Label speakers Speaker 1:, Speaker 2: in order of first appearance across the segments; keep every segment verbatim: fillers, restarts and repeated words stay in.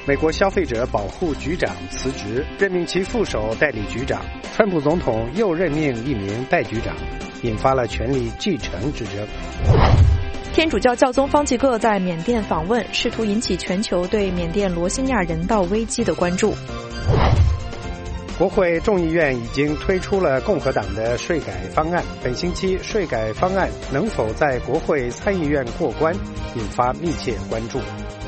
Speaker 1: 美国消费者保护局长辞职，任命其副手代理局长。川普总统又任命一名代局长，引发了权力继承之争。
Speaker 2: 天主教教宗方济各在缅甸访问，试图引起全球对缅甸罗兴亚人道危机的关注。
Speaker 1: 国会众议院已经推出了共和党的税改方案，本星期税改方案能否在国会参议院过关，引发密切关注。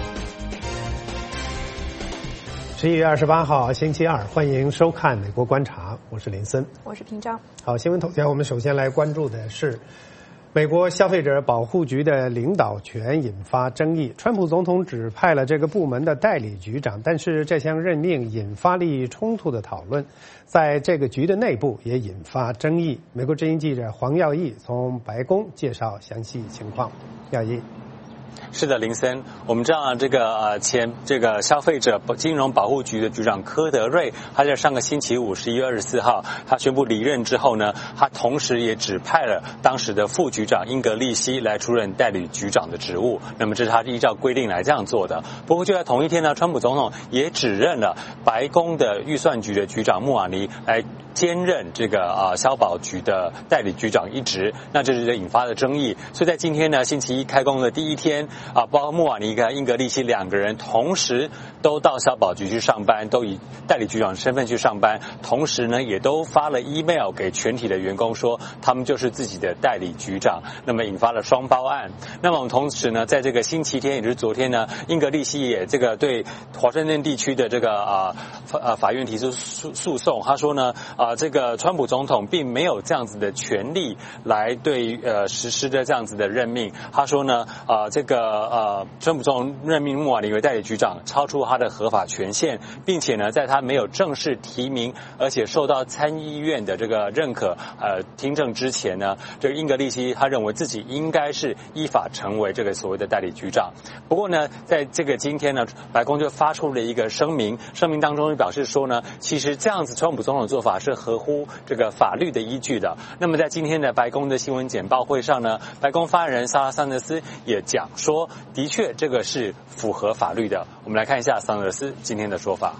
Speaker 1: 十一月二十八号星期二，欢迎收看美国观察，我是林森，
Speaker 2: 我是平章。
Speaker 1: 好，新闻头条，我们首先来关注的是美国消费者保护局的领导权引发争议。川普总统指派了这个部门的代理局长，但是这项任命引发利益冲突的讨论，在这个局的内部也引发争议。美国之音记者黄耀义从白宫介绍详细情况。耀义。
Speaker 3: 是的，林森，我们知道这个呃前这个消费者金融保护局的局长柯德瑞，他在上个星期五十一月二十四号，他宣布离任之后呢，他同时也指派了当时的副局长英格利希来出任代理局长的职务。那么这是他依照规定来这样做的。不过就在同一天呢，川普总统也指认了白宫的预算局的局长穆瓦尼来兼任这个啊消保局的代理局长一职，那这是引发了争议。所以在今天呢，星期一开工的第一天啊，包括穆瓦尼跟英格利希两个人同时都到消保局去上班，都以代理局长身份去上班，同时呢也都发了 email 给全体的员工说他们就是自己的代理局长，那么引发了双包案。那么我们同时呢，在这个星期天，也就是昨天呢，英格利希也这个对华盛顿地区的这个啊法法院提出诉诉讼，他说呢啊这个川普总统并没有这样子的权利来对呃实施的这样子的任命。他说呢啊这个呃川普总统任命穆瓦尼为代理局长超出他的合法权限，并且呢在他没有正式提名而且受到参议院的这个认可呃听证之前呢，这个英格利希他认为自己应该是依法成为这个所谓的代理局长。不过呢在这个今天呢，白宫就发出了一个声明，声明当中就表示说呢，其实这样子川普总统的做法是合乎这个法律的依据的。那么在今天的白宫的新闻简报会上呢，白宫发言人萨拉桑德斯也讲说，的确这个是符合法律的。我们来看一下桑德斯今天的说法。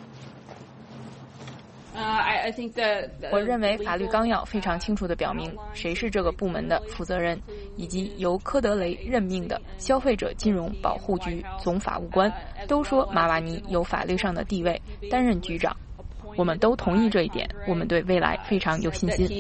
Speaker 2: 我认为法律纲要非常清楚地表明谁是这个部门的负责人，以及由科德雷任命的消费者金融保护局总法务官都说马瓦尼有法律上的地位担任局长。我们都同意这一点，我们对未来非常有信心。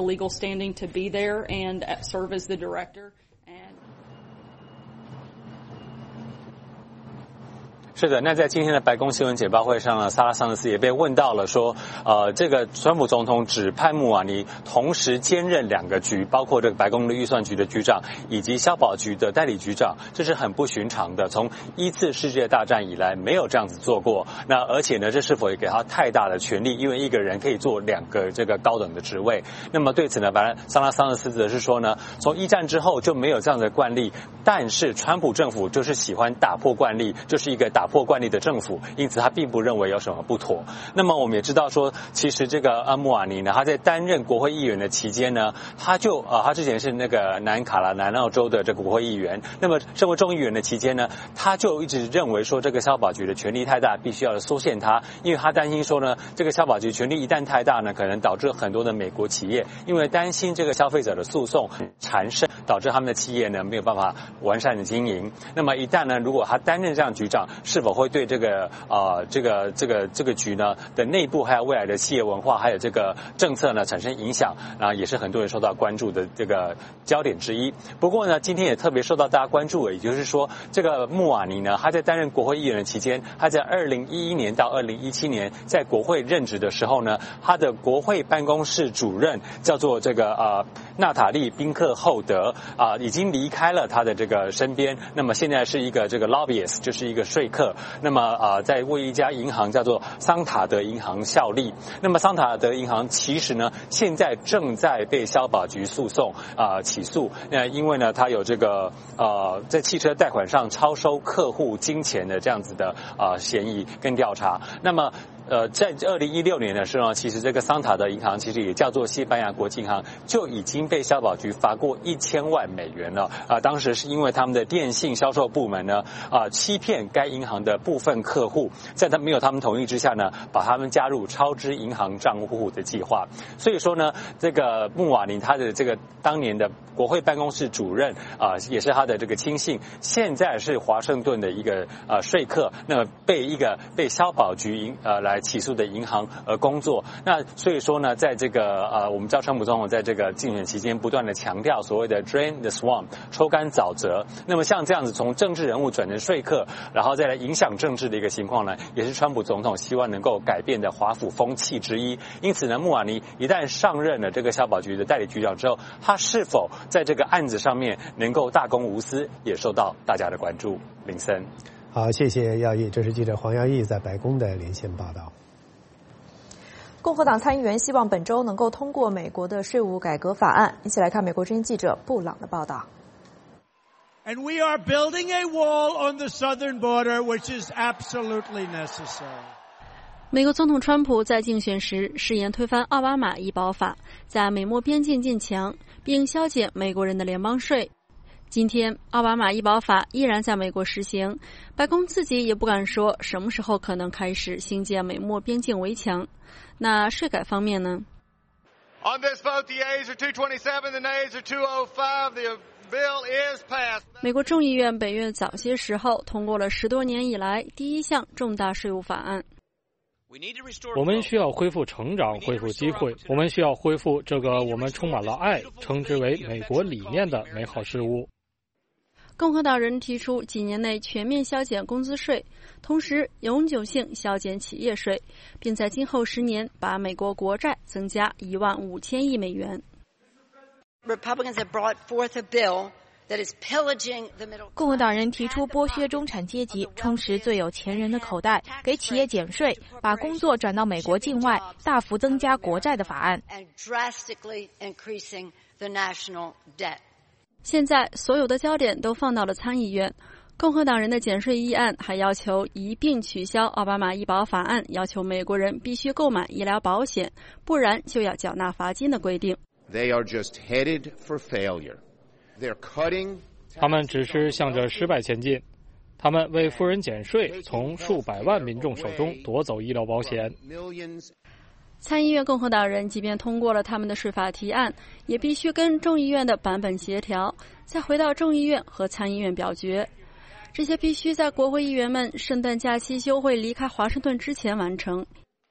Speaker 3: 是的，那在今天的白宫新闻简报会上呢，萨拉桑德斯也被问到了说，呃，这个川普总统指派穆瓦尼同时兼任两个局，包括这个白宫的预算局的局长以及消保局的代理局长，这是很不寻常的，从一次世界大战以来没有这样子做过。那而且呢，这是否也给他太大的权力？因为一个人可以做两个这个高等的职位。那么对此呢，白萨拉桑德斯则是说呢，从一战之后就没有这样的惯例，但是川普政府就是喜欢打破惯例，就是一个打破惯例的政府，因此他并不认为有什么不妥。那么我们也知道说，其实这个阿穆瓦尼呢，他在担任国会议员的期间呢，他就啊、呃，他之前是那个南卡罗南澳州的这个国会议员。那么身为众议员的期间呢，他就一直认为说，这个消保局的权力太大，必须要缩限它，因为他担心说呢，这个消保局权力一旦太大呢，可能导致很多的美国企业因为担心这个消费者的诉讼缠身，导致他们的企业呢没有办法完善的经营。那么一旦呢，如果他担任这样局长，是否会对这个呃这个这个这个局呢的内部还有未来的企业文化还有这个政策呢产生影响，啊也是很多人受到关注的这个焦点之一。不过呢，今天也特别受到大家关注，也就是说，这个穆瓦尼呢，他在担任国会议员的期间，他在二零一一年到二零一七年在国会任职的时候呢，他的国会办公室主任叫做这个呃娜塔莉宾克厚德啊、呃，已经离开了他的这个身边，那么现在是一个这个 lobbyist， 就是一个说客。那么啊、呃，在为一家银行叫做桑塔德银行效力。那么桑塔德银行其实呢，现在正在被消保局诉讼啊、呃、起诉。那因为呢，他有这个呃在汽车贷款上超收客户金钱的这样子的啊、呃、嫌疑跟调查。那么呃，在二零一六年的时候，其实这个桑塔德银行其实也叫做西班牙国际银行，就已经被消保局罚过一千万美元了。啊、呃，当时是因为他们的电信销售部门呢，啊、呃，欺骗该银行的部分客户，在他没有他们同意之下呢，把他们加入超支银行账户的计划。所以说呢，这个穆瓦尼他的这个当年的国会办公室主任啊、呃，也是他的这个亲信，现在是华盛顿的一个呃说客，那么被一个被消保局银呃来起诉的银行而工作。那所以说呢，在这个呃我们知道川普总统在这个竞选期间不断的强调所谓的 drain the swamp 抽干沼泽。那么像这样子从政治人物转成说客，然后再来影响政治的一个情况呢，也是川普总统希望能够改变的华府风气之一。因此呢，穆瓦尼一旦上任了这个消保局的代理局长之后，他是否在这个案子上面能够大公无私，也受到大家的关注。林森，
Speaker 1: 好，谢谢耀义，这是记者黄耀义在白宫的连线报道。
Speaker 4: 共和党参议员希望本周能够通过美国的税务改革法案。一起来看美国之音记者布朗的报道。
Speaker 5: And we are building a wall on the southern border, which is absolutely necessary.
Speaker 6: 美国总统川普在竞选时誓言推翻奥巴马医保法，在美墨边境建墙，并削减美国人的联邦税。今天，奥巴马医保法依然在美国实行，白宫自己也不敢说什么时候可能开始兴建美墨边境围墙。那税改方面呢？
Speaker 7: On this vote, the ayes are two twenty-seven, the nays are two oh five. The bill is passed.
Speaker 6: 美国众议院本月早些时候通过了十多年以来第一项重大税务法案。
Speaker 8: 我们需要恢复成长，恢复机会。我们需要恢复这个我们充满了爱，称之为美国理念的美好事物。
Speaker 6: 共和党人提出几年内全面削减工资税，同时永久性削减企业税，并在今后十年把美国国债增加一万五千亿美元。
Speaker 9: Republicans have brought forth a bill that is pillaging the middle.
Speaker 2: 共和党人提出剥削中产阶级，充实最有钱人的口袋，给企业减税，把工作转到美国境外，大幅增加国债的法案。
Speaker 9: And drastically increasing the national debt.
Speaker 6: 现在所有的焦点都放到了参议院，共和党人的减税议案还要求一并取消奥巴马医保法案要求美国人必须购买医疗保险，不然就要缴纳罚金的规定。
Speaker 10: They are just headed for failure. They're cutting.
Speaker 8: 他们只是向着失败前进。他们为富人减税，从数百万民众手中夺走医疗保险。
Speaker 6: 参议院共和党人即便通过了他们的税法提案，也必须跟众议院的版本协调，再回到众议院和参议院表决。这些必须在国会议员们圣诞假期休会离开华盛顿之前完成。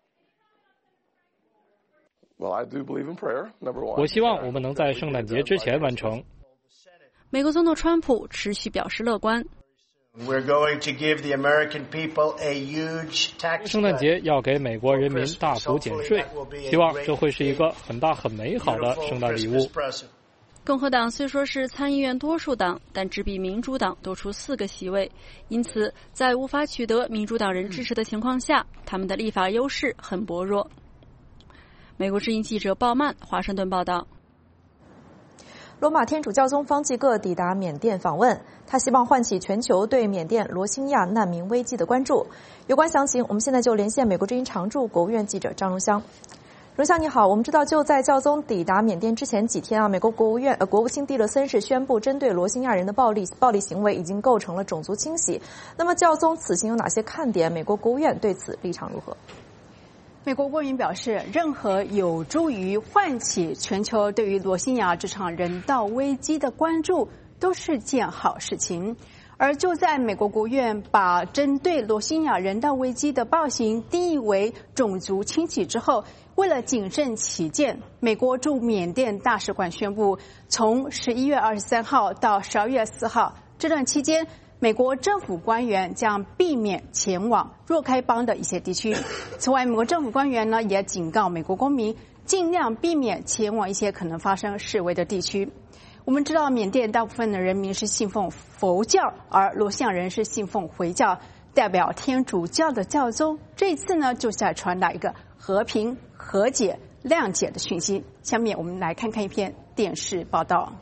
Speaker 8: 我希望我们能在圣诞节之前完成。
Speaker 6: 美国总统川普持续表示乐观。
Speaker 11: We're going to give the American people a huge tax.
Speaker 8: 圣诞节要给美国人民大幅减税，希望这会是一个很大很美好的圣诞礼物。
Speaker 6: 共和党虽说是参议院多数党，但只比民主党多出四个席位，因此在无法取得民主党人支持的情况下，他们的立法优势很薄弱。美国之音记者鲍曼华盛顿报道。
Speaker 4: 罗马天主教宗方济各抵达缅甸访问，他希望唤起全球对缅甸罗兴亚难民危机的关注。有关详情，我们现在就连线美国之音常驻国务院记者张荣香。荣香你好，我们知道就在教宗抵达缅甸之前几天啊，美国国务院呃国务卿蒂勒森是宣布，针对罗兴亚人的暴力暴力行为已经构成了种族清洗。那么教宗此行有哪些看点？美国国务院对此立场如何？
Speaker 12: 美国国务院表示，任何有助于唤起全球对于罗兴亚这场人道危机的关注都是件好事情。而就在美国国务院把针对罗兴亚人道危机的暴行定义为种族清洗之后，为了谨慎起见，美国驻缅甸大使馆宣布，从十一月二十三号到十二月四号这段期间，美国政府官员将避免前往若开邦的一些地区。此外，美国政府官员呢也警告美国公民，尽量避免前往一些可能发生示威的地区。我们知道，缅甸大部分的人民是信奉佛教，而罗兴亚人是信奉回教，代表天主教的教宗。这一次呢，就是在传达一个和平、和解、谅解的讯息。下面我们来看看一篇电视报道。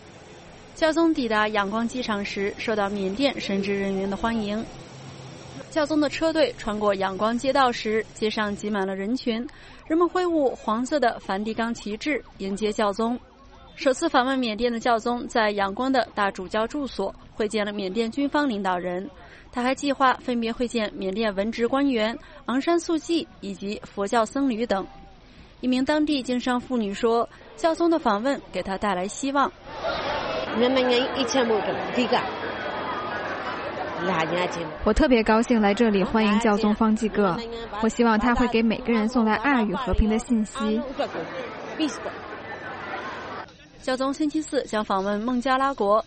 Speaker 6: 教宗抵达仰光机场时，受到缅甸神职人员的欢迎。 教宗的车队穿过阳光街道时，街上挤满了人群，人们挥舞黄色的梵蒂冈旗帜迎接教宗。首次访问缅甸的教宗在仰光的大主教住所会见了缅甸军方领导人，他还计划分别会见缅甸文职官员昂山素季以及佛教僧侣等。一名当地经商妇女说，教宗的访问给她带来希望。
Speaker 13: 我特别高兴来这里欢迎教宗方济各，我希望他会给每个人送来爱与和平的信息。
Speaker 6: 教宗星期四将访问孟加拉国。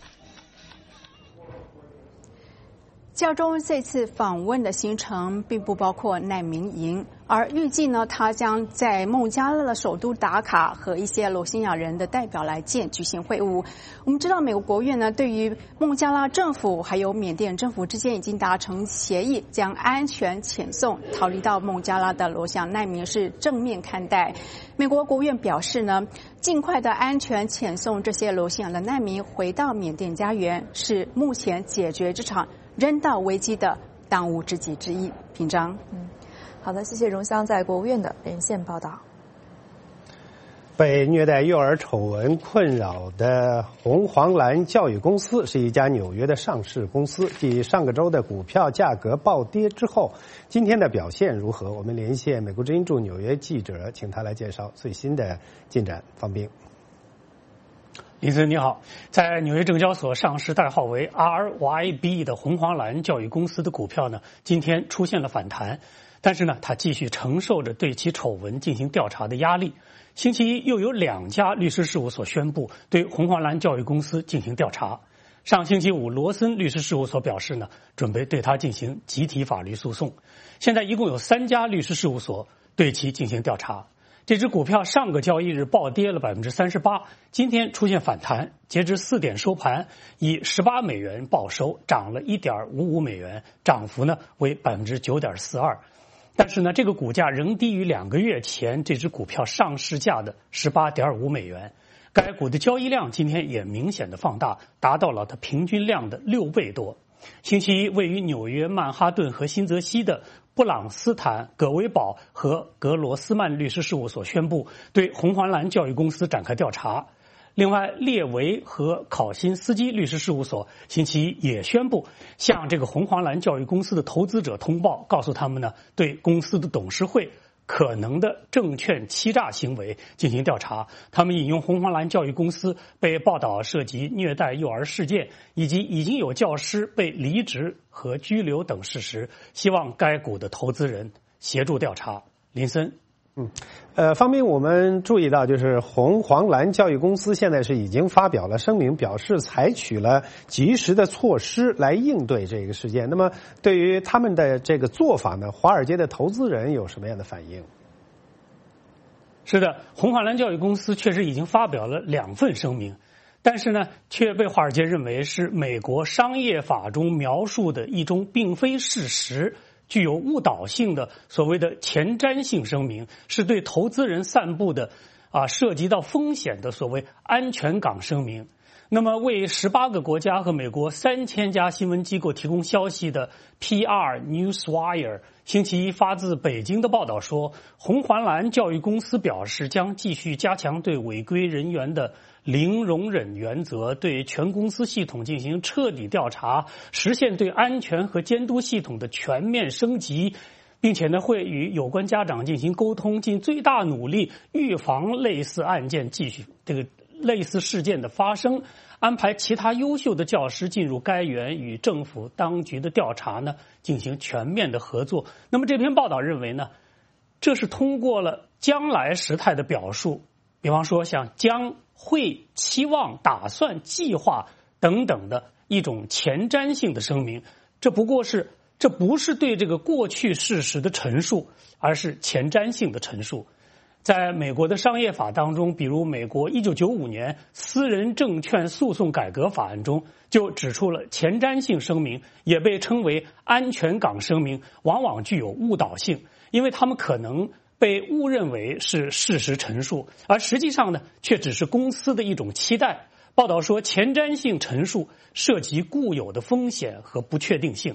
Speaker 12: 教宗这次访问的行程并不包括难民营，而预计呢，他将在孟加拉的首都达卡和一些罗兴亚人的代表来见举行会晤。我们知道，美国国务院呢对于孟加拉政府还有缅甸政府之间已经达成协议，将安全遣送逃离到孟加拉的罗兴亚难民是正面看待。美国国务院表示呢，尽快的安全遣送这些罗兴亚的难民回到缅甸家园，是目前解决这场人道危机的当务之急之一。平章，
Speaker 4: 嗯，好的，谢谢荣香在国务院的连线报道。
Speaker 1: 被虐待幼儿丑闻困扰的红黄蓝教育公司是一家纽约的上市公司，继上个周的股票价格暴跌之后，今天的表现如何？我们连线美国之音驻纽约记者，请他来介绍最新的进展。方斌。
Speaker 14: 林森你好，在纽约证交所上市代号为 R Y B 的红黄蓝教育公司的股票呢，今天出现了反弹，但是呢，它继续承受着对其丑闻进行调查的压力。星期一又有两家律师事务所宣布对红黄蓝教育公司进行调查。上星期五，罗森律师事务所表示呢，准备对它进行集体法律诉讼。现在一共有三家律师事务所对其进行调查。这只股票上个交易日暴跌了百分之三十八，今天出现反弹，截至四点收盘，以十八美元报收，涨了一点五五美元，涨幅呢为百分之九点四二。但是呢，这个股价仍低于两个月前这只股票上市价的十八点五美元。该股的交易量今天也明显的放大，达到了它平均量的六倍多。星期一，位于纽约曼哈顿和新泽西的布朗斯坦、葛维堡和格罗斯曼律师事务所宣布对红黄蓝教育公司展开调查。另外，列维和考辛斯基律师事务所星期一也宣布向这个红黄蓝教育公司的投资者通报，告诉他们呢，对公司的董事会可能的证券欺诈行为进行调查。他们引用红黄蓝教育公司被报道涉及虐待幼儿事件，以及已经有教师被离职和拘留等事实，希望该股的投资人协助调查。林森。
Speaker 1: 嗯，呃，方面我们注意到，就是红黄蓝教育公司现在是已经发表了声明，表示采取了及时的措施来应对这个事件。那么，对于他们的这个做法呢，华尔街的投资人有什么样的反应？
Speaker 14: 是的，红黄蓝教育公司确实已经发表了两份声明，但是呢，却被华尔街认为是美国商业法中描述的一种并非事实，具有误导性的所谓的前瞻性声明，是对投资人散布的啊涉及到风险的所谓安全港声明。那么为十八个国家和美国三千家新闻机构提供消息的 P R Newswire 星期一发自北京的报道说，红黄蓝教育公司表示将继续加强对违规人员的零容忍原则，对全公司系统进行彻底调查，实现对安全和监督系统的全面升级，并且呢会与有关家长进行沟通，尽最大努力预防类似案件继续这个类似事件的发生，安排其他优秀的教师进入该园与政府当局的调查呢进行全面的合作。那么这篇报道认为呢，这是通过了将来时态的表述，比方说像将会、期望、打算、计划等等的一种前瞻性的声明。这不过是这不是对这个过去事实的陈述，而是前瞻性的陈述。在美国的商业法当中，比如美国一九九五年私人证券诉讼改革法案中就指出了前瞻性声明也被称为安全港声明，往往具有误导性，因为他们可能被误认为是事实陈述，而实际上呢却只是公司的一种期待。报道说，前瞻性陈述涉及固有的风险和不确定性。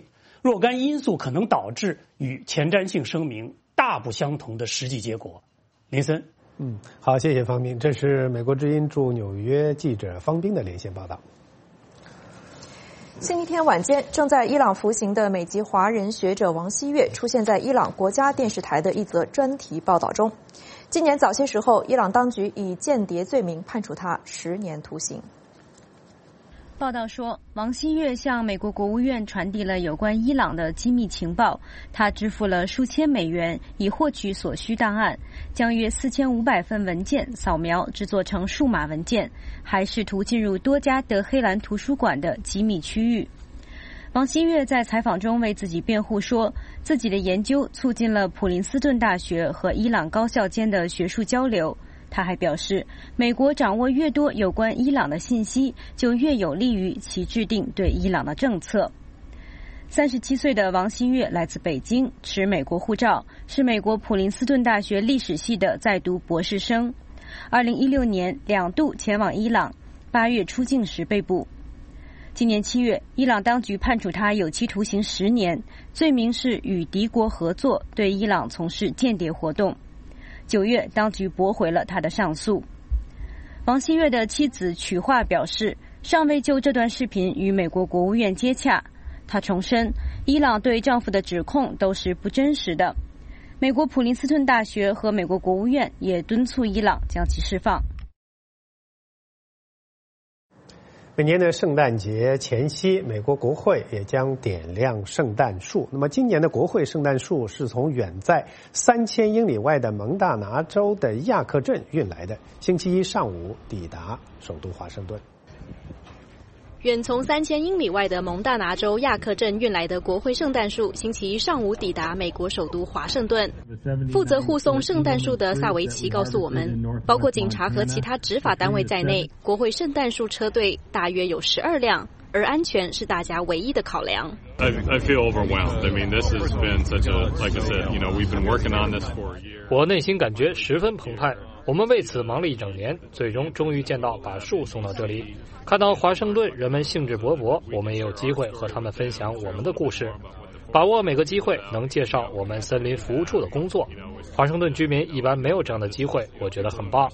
Speaker 14: 若干因素可能导致与前瞻性声明大不相同的实际结果。林森，
Speaker 1: 嗯，好，谢谢方斌。这是美国之音驻纽约记者方斌的连线报道。
Speaker 4: 星期天晚间，正在伊朗服刑的美籍华人学者王希岳出现在伊朗国家电视台的一则专题报道中。今年早些时候，伊朗当局以间谍罪名判处他十年徒刑。
Speaker 15: 报道说，王希岳向美国国务院传递了有关伊朗的机密情报，他支付了数千美元以获取所需档案，将约四千五百份文件扫描制作成数码文件，还试图进入多家德黑兰图书馆的机密区域。王希岳在采访中为自己辩护说，自己的研究促进了普林斯顿大学和伊朗高校间的学术交流。他还表示，美国掌握越多有关伊朗的信息，就越有利于其制定对伊朗的政策。三十七岁的王希岳来自北京，持美国护照，是美国普林斯顿大学历史系的在读博士生。二零一六年两度前往伊朗，八月出境时被捕。今年七月，伊朗当局判处他有期徒刑十年，罪名是与敌国合作，对伊朗从事间谍活动。九月，当局驳回了他的上诉。王希岳的妻子曲化表示，尚未就这段视频与美国国务院接洽。她重申，伊朗对丈夫的指控都是不真实的。美国普林斯顿大学和美国国务院也敦促伊朗将其释放。
Speaker 1: 每年的圣诞节前夕，美国国会也将点亮圣诞树。那么今年的国会圣诞树是从远在三千英里外的蒙大拿州的亚克镇运来的，星期一上午抵达首都华盛顿。
Speaker 16: 远从三千英里外的蒙大拿州亚克镇运来的国会圣诞树，星期一上午抵达美国首都华盛顿。负责护送圣诞树的萨维奇告诉我们，包括警察和其他执法单位在内，国会圣诞树车队大约有十二辆，而安全是大家唯一的考量。
Speaker 17: I, I feel overwhelmed. I mean, this has been such a, like I said, you know, we've been working on this for a year.
Speaker 8: 我内心感觉十分澎湃。我们为此忙了一整年，最终终于见到把树送到这里。看到华盛顿人们兴致勃勃，我们也有机会和他们分享我们的故事，把握每个机会能介绍我们森林服务处的工作。华盛顿居民一般没有这样的机会，我觉得很棒。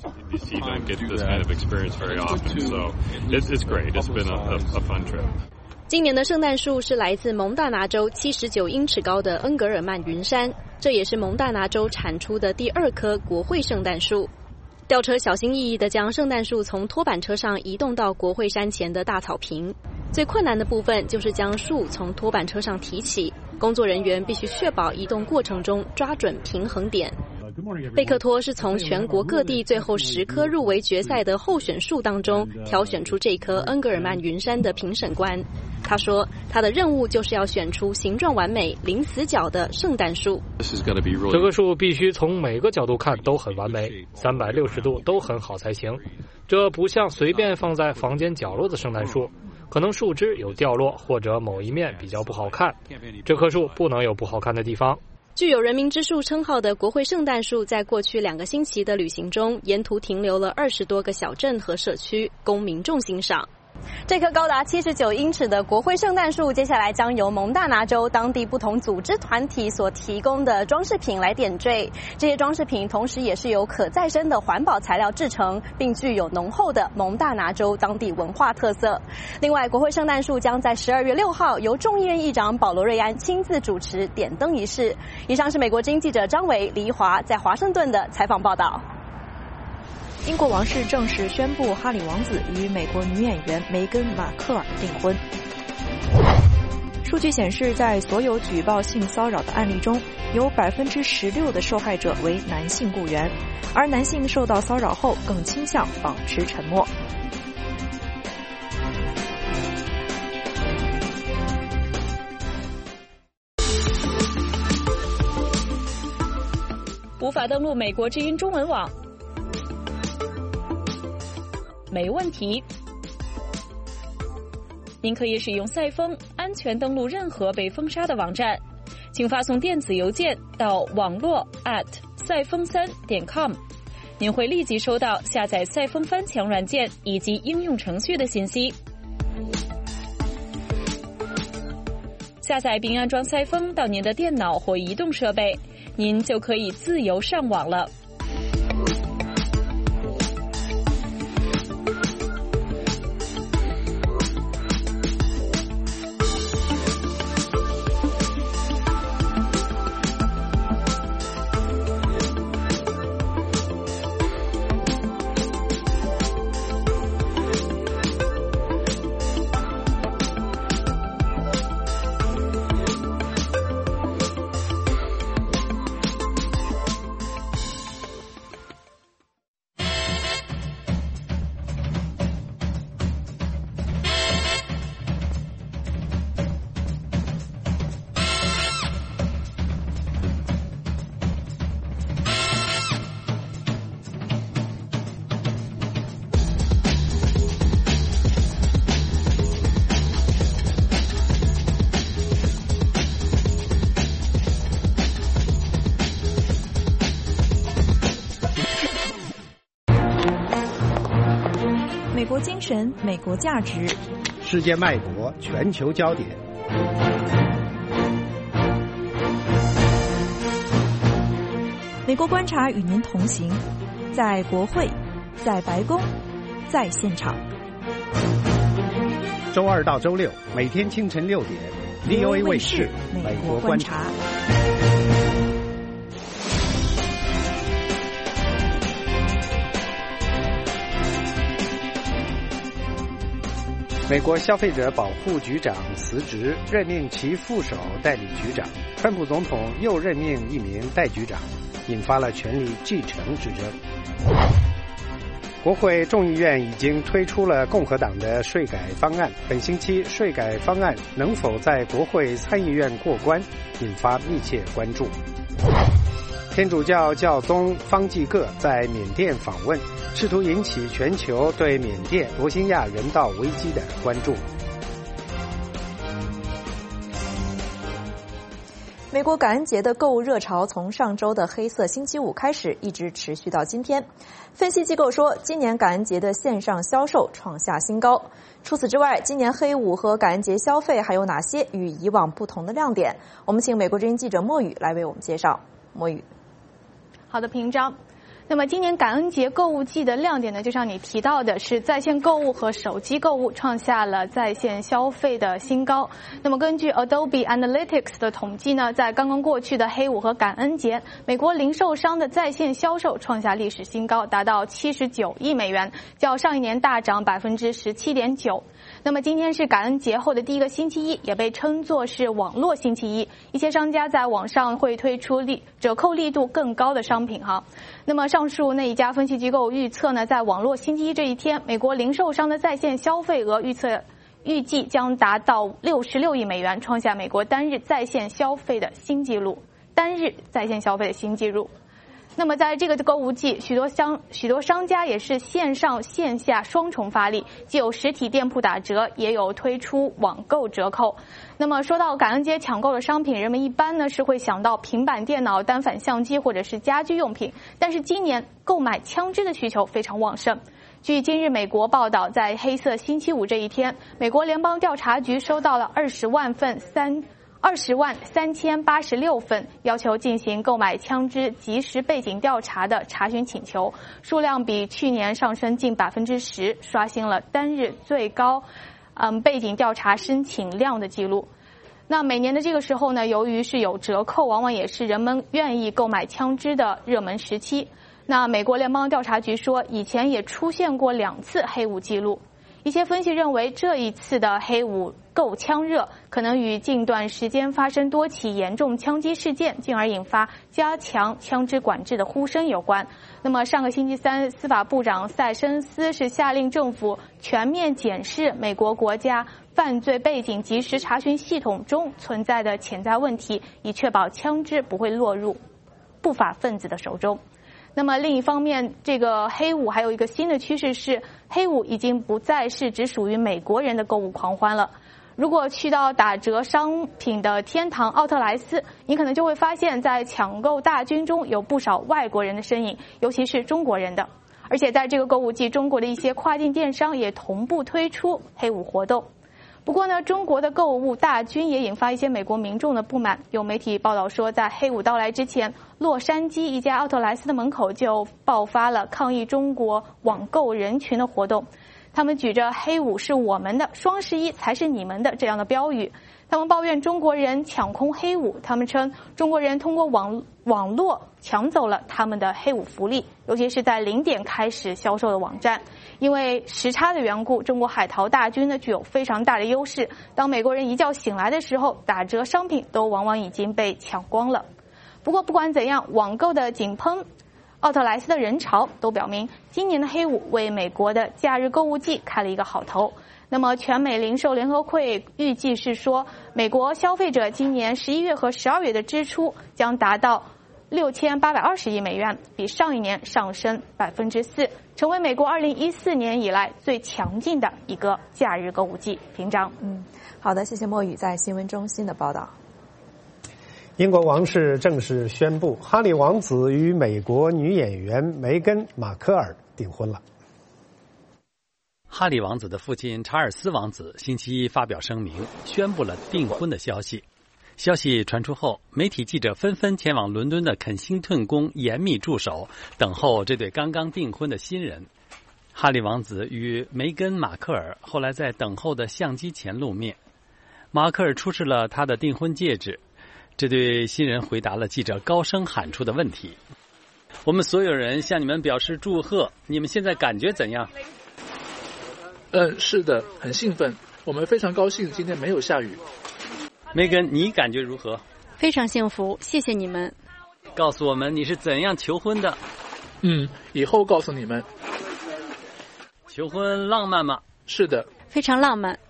Speaker 16: 今年的圣诞树是来自蒙大拿州七十九英尺高的恩格尔曼云杉，这也是蒙大拿州产出的第二棵国会圣诞树。吊车小心翼翼地将圣诞树从拖板车上移动到国会山前的大草坪。最困难的部分就是将树从拖板车上提起，工作人员必须确保移动过程中抓准平衡点。贝克托是从全国各地最后十棵入围决赛的候选树当中挑选出这棵恩格尔曼云杉的评审官。他说，他的任务就是要选出形状完美、零死角的圣诞树。
Speaker 8: 这棵树必须从每个角度看都很完美，三百六十度都很好才行。这不像随便放在房间角落的圣诞树，可能树枝有掉落，或者某一面比较不好看。这棵树不能有不好看的地方。
Speaker 16: 具有人民之树称号的国会圣诞树，在过去两个星期的旅行中，沿途停留了二十多个小镇和社区，供民众欣赏。这棵高达七十九英尺的国会圣诞树，接下来将由蒙大拿州当地不同组织团体所提供的装饰品来点缀。这些装饰品同时也是由可再生的环保材料制成，并具有浓厚的蒙大拿州当地文化特色。另外，国会圣诞树将在十二月六号由众议院议长保罗·瑞安亲自主持点灯仪式。以上是美国之音记者张维、黎华在华盛顿的采访报道。
Speaker 4: 英国王室正式宣布，哈里王子与美国女演员梅根·马克尔订婚。数据显示，在所有举报性骚扰的案例中，有百分之十六的受害者为男性雇员，而男性受到骚扰后更倾向保持沉默。
Speaker 18: 无法登录美国之音中文网？没问题，您可以使用赛风安全登录任何被封杀的网站，请发送电子邮件到网络 at 赛风三点 com， 您会立即收到下载赛风翻墙软件以及应用程序的信息。 下载并安装赛风到您的电脑或移动设备，您就可以自由上网了。
Speaker 4: 美国精神，美国价值，
Speaker 1: 世界脉搏，全球焦点。
Speaker 4: 美国观察与您同行，在国会，在白宫，在现场。
Speaker 1: 周二到周六，每天清晨六点 ，V O A 卫视《美国观察》。美国消费者保护局长辞职，任命其副手代理局长。川普总统又任命一名代局长，引发了权力继承之争。国会众议院已经推出了共和党的税改方案，本星期税改方案能否在国会参议院过关，引发密切关注。天主教教宗方济各在缅甸访问，试图引起全球对缅甸罗兴亚人道危机的关注。
Speaker 4: 美国感恩节的购物热潮从上周的黑色星期五开始，一直持续到今天。分析机构说，今年感恩节的线上销售创下新高。除此之外，今年黑五和感恩节消费还有哪些与以往不同的亮点？我们请美国之音记者莫宇来为我们介绍。莫宇。
Speaker 12: 好的，平章。那么今年感恩节购物季的亮点呢，就像你提到的是在线购物和手机购物创下了在线消费的新高。那么根据 Adobe Analytics 的统计呢，在刚刚过去的黑五和感恩节，美国零售商的在线销售创下历史新高，达到七十九亿美元，较上一年大涨百分之十七点九。那么今天是感恩节后的第一个星期一，也被称作是网络星期一。一些商家在网上会推出力折扣力度更高的商品哈。那么上述那一家分析机构预测呢，在网络星期一这一天，美国零售商的在线消费额预测预计将达到六十六亿美元，创下美国单日在线消费的新纪录。单日在线消费的新纪录。那么在这个购物季，许多商许多商家也是线上线下双重发力，既有实体店铺打折，也有推出网购折扣。那么说到感恩节抢购的商品，人们一般呢是会想到平板电脑、单反相机或者是家居用品，但是今年购买枪支的需求非常旺盛。据今日美国报道，在黑色星期五这一天，美国联邦调查局收到了二十万份三。二十万三千八十六份要求进行购买枪支即时背景调查的查询请求，数量比去年上升近百分之十，刷新了单日最高嗯背景调查申请量的记录。那每年的这个时候呢，由于是有折扣，往往也是人们愿意购买枪支的热门时期。那美国联邦调查局说，以前也出现过两次黑五记录。一些分析认为，这一次的黑五购枪热可能与近段时间发生多起严重枪击事件，进而引发加强枪支管制的呼声有关。那么上个星期三，司法部长塞申斯是下令政府全面检视美国国家犯罪背景即时查询系统中存在的潜在问题，以确保枪支不会落入不法分子的手中。那么另一方面，这个黑五还有一个新的趋势是，黑五已经不再是只属于美国人的购物狂欢了。如果去到打折商品的天堂奥特莱斯，你可能就会发现在抢购大军中有不少外国人的身影，尤其是中国人的。而且在这个购物季，中国的一些跨境电商也同步推出黑五活动。
Speaker 19: 不过呢，中国的购物大军也引发一些美国民众的不满。有媒体报道说，在黑五到来之前，洛杉矶一家奥特莱斯的门口就爆发了抗议中国网购人群的活动。他们举着"黑五是我们的，双十一才是你们的"这样的标语。他们抱怨中国人抢空黑五，他们称中国人通过网网络抢走了他们的黑五福利，尤其是在零点开始销售的网站。因为时差的缘故，中国海淘大军呢具有非常大的优势。当美国人一觉醒来的时候，打折商品都往往已经被抢光了。不过不管怎样，网购的井喷、奥特莱斯的人潮都表明，今年的黑五为美国的假日购物季开了一个好头。那么全美零售联合会预计是说，美国消费者今年十一月和十二月的支出将达到六千八百二十亿美元，比上一年上升百分之四，成为美国二零一四年以来最强劲的一个假日购物季。平章，
Speaker 4: 嗯，好的，谢谢墨雨在新闻中心的报道。
Speaker 1: 英国王室正式宣布，哈里王子与美国女演员梅根·马科尔订婚了。
Speaker 20: 哈里王子的父亲查尔斯王子星期一发表声明，宣布了订婚的消息。消息传出后，媒体记者纷纷前往伦敦的肯辛顿宫严密驻守，等候这对刚刚订婚的新人。哈里王子与梅根·马克尔后来在等候的相机前露面，马克尔出示了他的订婚戒指。这对新人回答了记者高声喊出的问题：我们所有人向你们表示祝贺，你们现在感觉怎样？
Speaker 21: 嗯，是的，很兴奋，我们非常高兴今天没有下雨。
Speaker 20: 梅根，你感觉如何？
Speaker 6: 非常幸福，谢谢你们。
Speaker 20: 告诉我们你是怎样求婚的？
Speaker 21: 嗯，以后告诉你们。
Speaker 20: 求婚浪漫吗？
Speaker 21: 是的，
Speaker 6: 非常浪漫。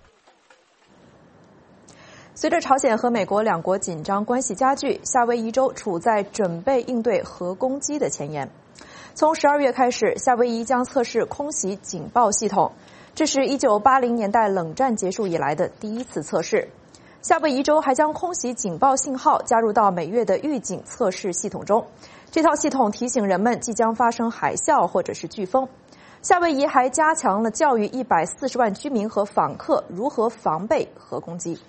Speaker 4: 随着朝鲜和美国两国紧张关系加剧，夏威夷州处在准备应对核攻击的前沿。从十二月开始，夏威夷将测试空袭警报系统，这是一九八零年代冷战结束以来的第一次测试。夏威夷州还将空袭警报信号加入到每月的预警测试系统中，这套系统提醒人们即将发生海啸或者是飓风。夏威夷还加强了教育一百四十万居民和访客如何防备核攻击。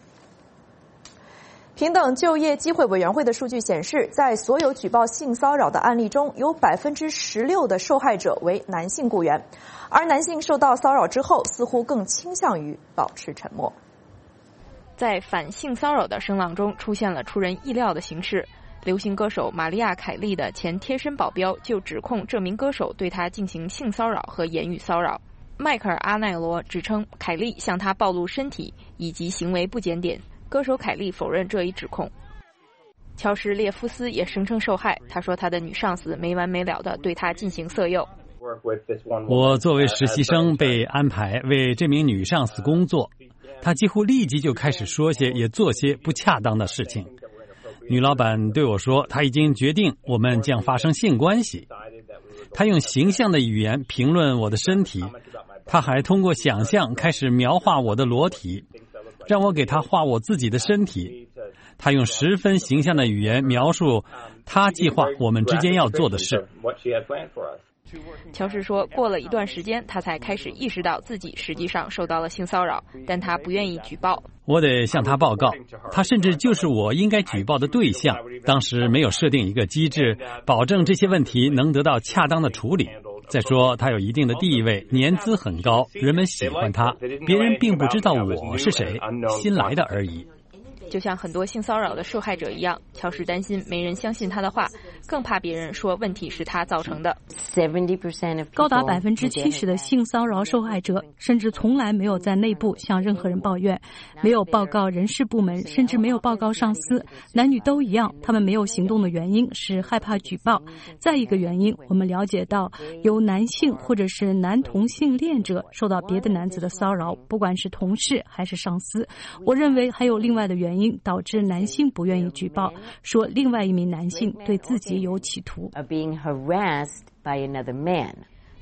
Speaker 4: 平等就业机会委员会的数据显示，在所有举报性骚扰的案例中，有百分之十六的受害者为男性雇员，而男性受到骚扰之后，似乎更倾向于保持沉默。
Speaker 2: 在反性骚扰的声浪中，出现了出人意料的形式。流行歌手玛利亚·凯莉的前贴身保镖就指控这名歌手对她进行性骚扰和言语骚扰。迈克尔·阿奈罗指称凯莉向他暴露身体以及行为不检点。歌手凯莉否认这一指控。乔什·列夫斯也声称受害，他说他的女上司没完没了地对他进行色诱。
Speaker 20: 我作为实习生被安排为这名女上司工作，她几乎立即就开始说些也做些不恰当的事情。女老板对我说，她已经决定我们将发生性关系。她用形象的语言评论我的身体，她还通过想象开始描画我的裸体，让我给她画我自己的身体。她用十分形象的语言描述她计划我们之间要做的事。
Speaker 2: 乔什说，过了一段时间，他才开始意识到自己实际上受到了性骚扰，但他不愿意举报。
Speaker 20: 我得向他报告，他甚至就是我应该举报的对象。当时没有设定一个机制，保证这些问题能得到恰当的处理。再说，他有一定的地位，年资很高，人们喜欢他，别人并不知道我是谁，新来的而已。
Speaker 2: 就像很多性骚扰的受害者一样，乔什担心没人相信他的话，更怕别人说问题是他造成的。
Speaker 22: 高达百分之七十的性骚扰受害者甚至从来没有在内部向任何人抱怨，没有报告人事部门，甚至没有报告上司。男女都一样，他们没有行动的原因是害怕举报。再一个原因，我们了解到有男性或者是男同性恋者受到别的男子的骚扰，不管是同事还是上司。我认为还有另外的原因导致男性不愿意举报，说另外一名男性对自己有企图。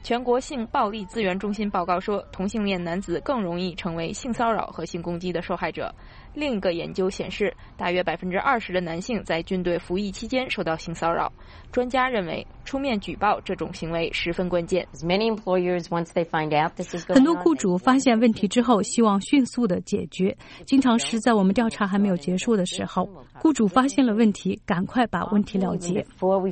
Speaker 2: 全国性暴力资源中心报告说，同性恋男子更容易成为性骚扰和性攻击的受害者。另一个研究显示，大约百分之二十的男性在军队服役期间受到性骚扰。专家认为，出面举报这种行为十分关键。
Speaker 22: 很多雇主发现问题之后，希望迅速的解决。经常是在我们调查还没有结束的时候，雇主发现了问题，赶快把问题了结。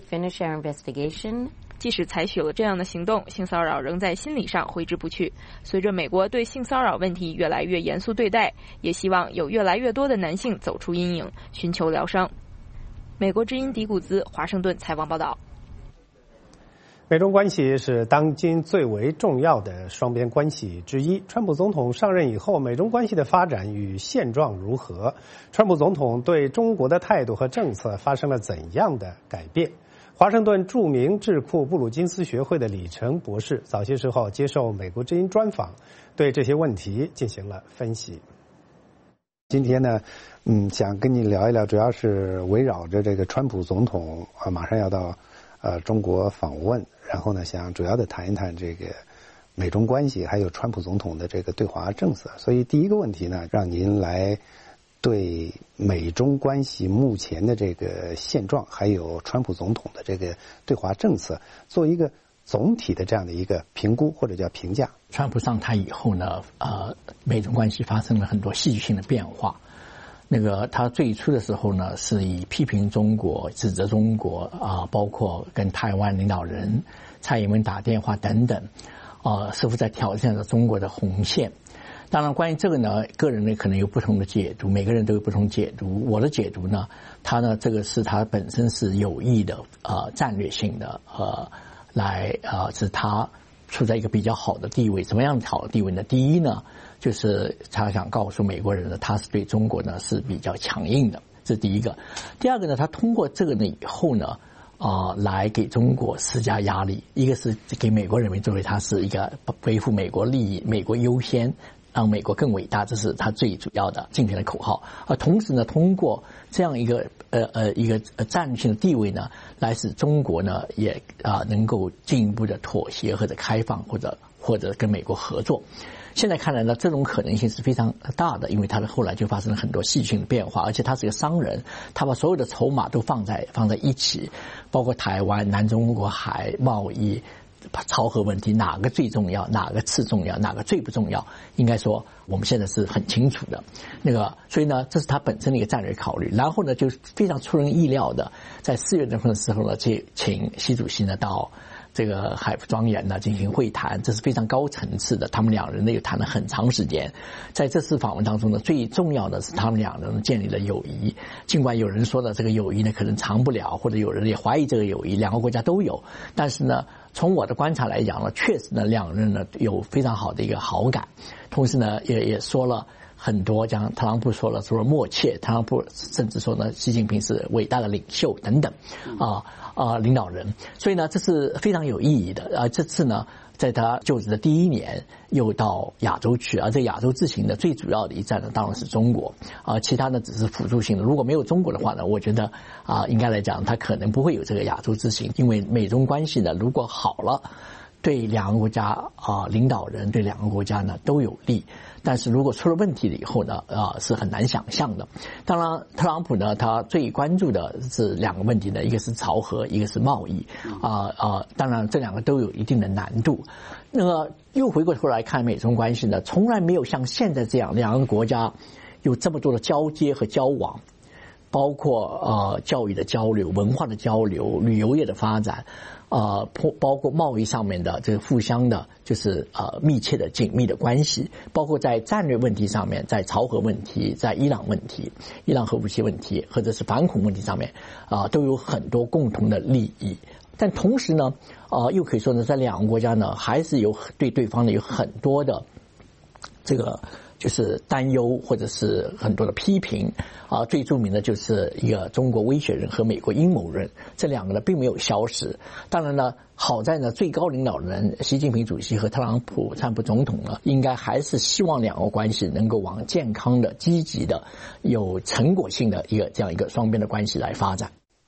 Speaker 2: 即使采取了这样的行动，性骚扰仍在心理上挥之不去。随着美国对性骚扰问题越来越严肃对待，也希望有越来越多的男性走出阴影，寻求疗伤。美国之音迪古兹华盛顿采访报道。
Speaker 1: 美中关系是当今最为重要的双边关系之一。川普总统上任以后，美中关系的发展与现状如何？川普总统对中国的态度和政策发生了怎样的改变？华盛顿著名智库布鲁金斯学会的李成博士早些时候接受美国之音专访，对这些问题进行了分析。
Speaker 3: 今天呢，嗯，想跟你聊一聊，主要是围绕着这个川普总统啊，马上要到呃中国访问，然后呢，想主要的谈一谈这个美中关系，还有川普总统的这个对华政策。所以第一个问题呢，让您来对美中关系目前的这个现状，还有川普总统的这个对华政策，做一个总体的这样的一个评估或者叫评价。
Speaker 5: 川普上台以后呢，呃，美中关系发生了很多戏剧性的变化。那个他最初的时候呢，是以批评中国、指责中国啊、呃，包括跟台湾领导人蔡英文打电话等等，啊、呃，似乎在挑战着中国的红线。当然，关于这个呢，个人呢可能有不同的解读，每个人都有不同解读。我的解读呢，他呢这个是他本身是有意的，呃，战略性的，呃，来呃是他处在一个比较好的地位。怎么样好的地位呢？第一呢，就是他想告诉美国人呢，他是对中国呢是比较强硬的，这是第一个。第二个呢，他通过这个呢以后呢，啊、呃，来给中国施加压力。一个是给美国人民作为他是一个维护美国利益、美国优先。让美国更伟大，这是他最主要的竞选的口号。而同时呢，通过这样一个呃呃一个战略性的地位呢，来使中国呢也啊、呃、能够进一步的妥协或者开放，或者或者跟美国合作。现在看来呢，这种可能性是非常大的，因为他的后来就发生了很多戏剧性的变化，而且他是个商人，他把所有的筹码都放在放在一起，包括台湾、南中国海贸易。朝核问题哪个最重要，哪个次重要，哪个最不重要，应该说我们现在是很清楚的。那个，所以呢，这是他本身的一个战略考虑。然后呢，就非常出人意料的，在四月份的时候呢，去请习主席呢到这个海府庄园呢进行会谈，这是非常高层次的。他们两人呢又谈了很长时间。在这次访问当中呢，最重要的是他们两人建立了友谊。尽管有人说呢，这个友谊呢可能长不了，或者有人也怀疑这个友谊，两个国家都有，但是呢。从我的观察来讲呢，确实呢，两人呢有非常好的一个好感，同时呢，也也说了很多，像特朗普说了说了默契，特朗普甚至说呢，习近平是伟大的领袖等等，啊啊、呃、领导人，所以呢，这是非常有意义的。啊、呃，这次呢，在他就职的第一年，又到亚洲去，而这亚洲之行的最主要的一站呢，当然是中国，啊、呃，其他呢只是辅助性的。如果没有中国的话呢，我觉得啊、呃，应该来讲，他可能不会有这个亚洲之行，因为美中关系呢，如果好了，对两个国家啊、呃、领导人对两个国家呢都有利。但是如果出了问题了以后呢，啊、呃、是很难想象的。当然，特朗普呢，他最关注的是两个问题呢，一个是朝核，一个是贸易，啊、呃、啊、呃，当然这两个都有一定的难度。那么又回过头来看美中关系呢，从来没有像现在这样两个国家有这么多的交接和交往，包括呃教育的交流、文化的交流、旅游业的发展。呃，包括贸易上面的这个互相的，就是呃密切的紧密的关系，包括在战略问题上面，在朝核问题、在伊朗问题、伊朗核武器问题，或者是反恐问题上面，啊、呃，都有很多共同的利益。但同时呢，呃，又可以说呢，在两个国家呢，还是有对对方呢有很多的这个。就是担忧或者是很多的批评啊，最著名的就是一个中国威胁人和美国阴谋论，这两个呢并没有消失。当然呢，好在呢最高领导人习近平主席和特朗普川普总统呢，应该还是希望两个关系能够往健康的、积极的、有成果性的一个这样一个双边的关系来发展。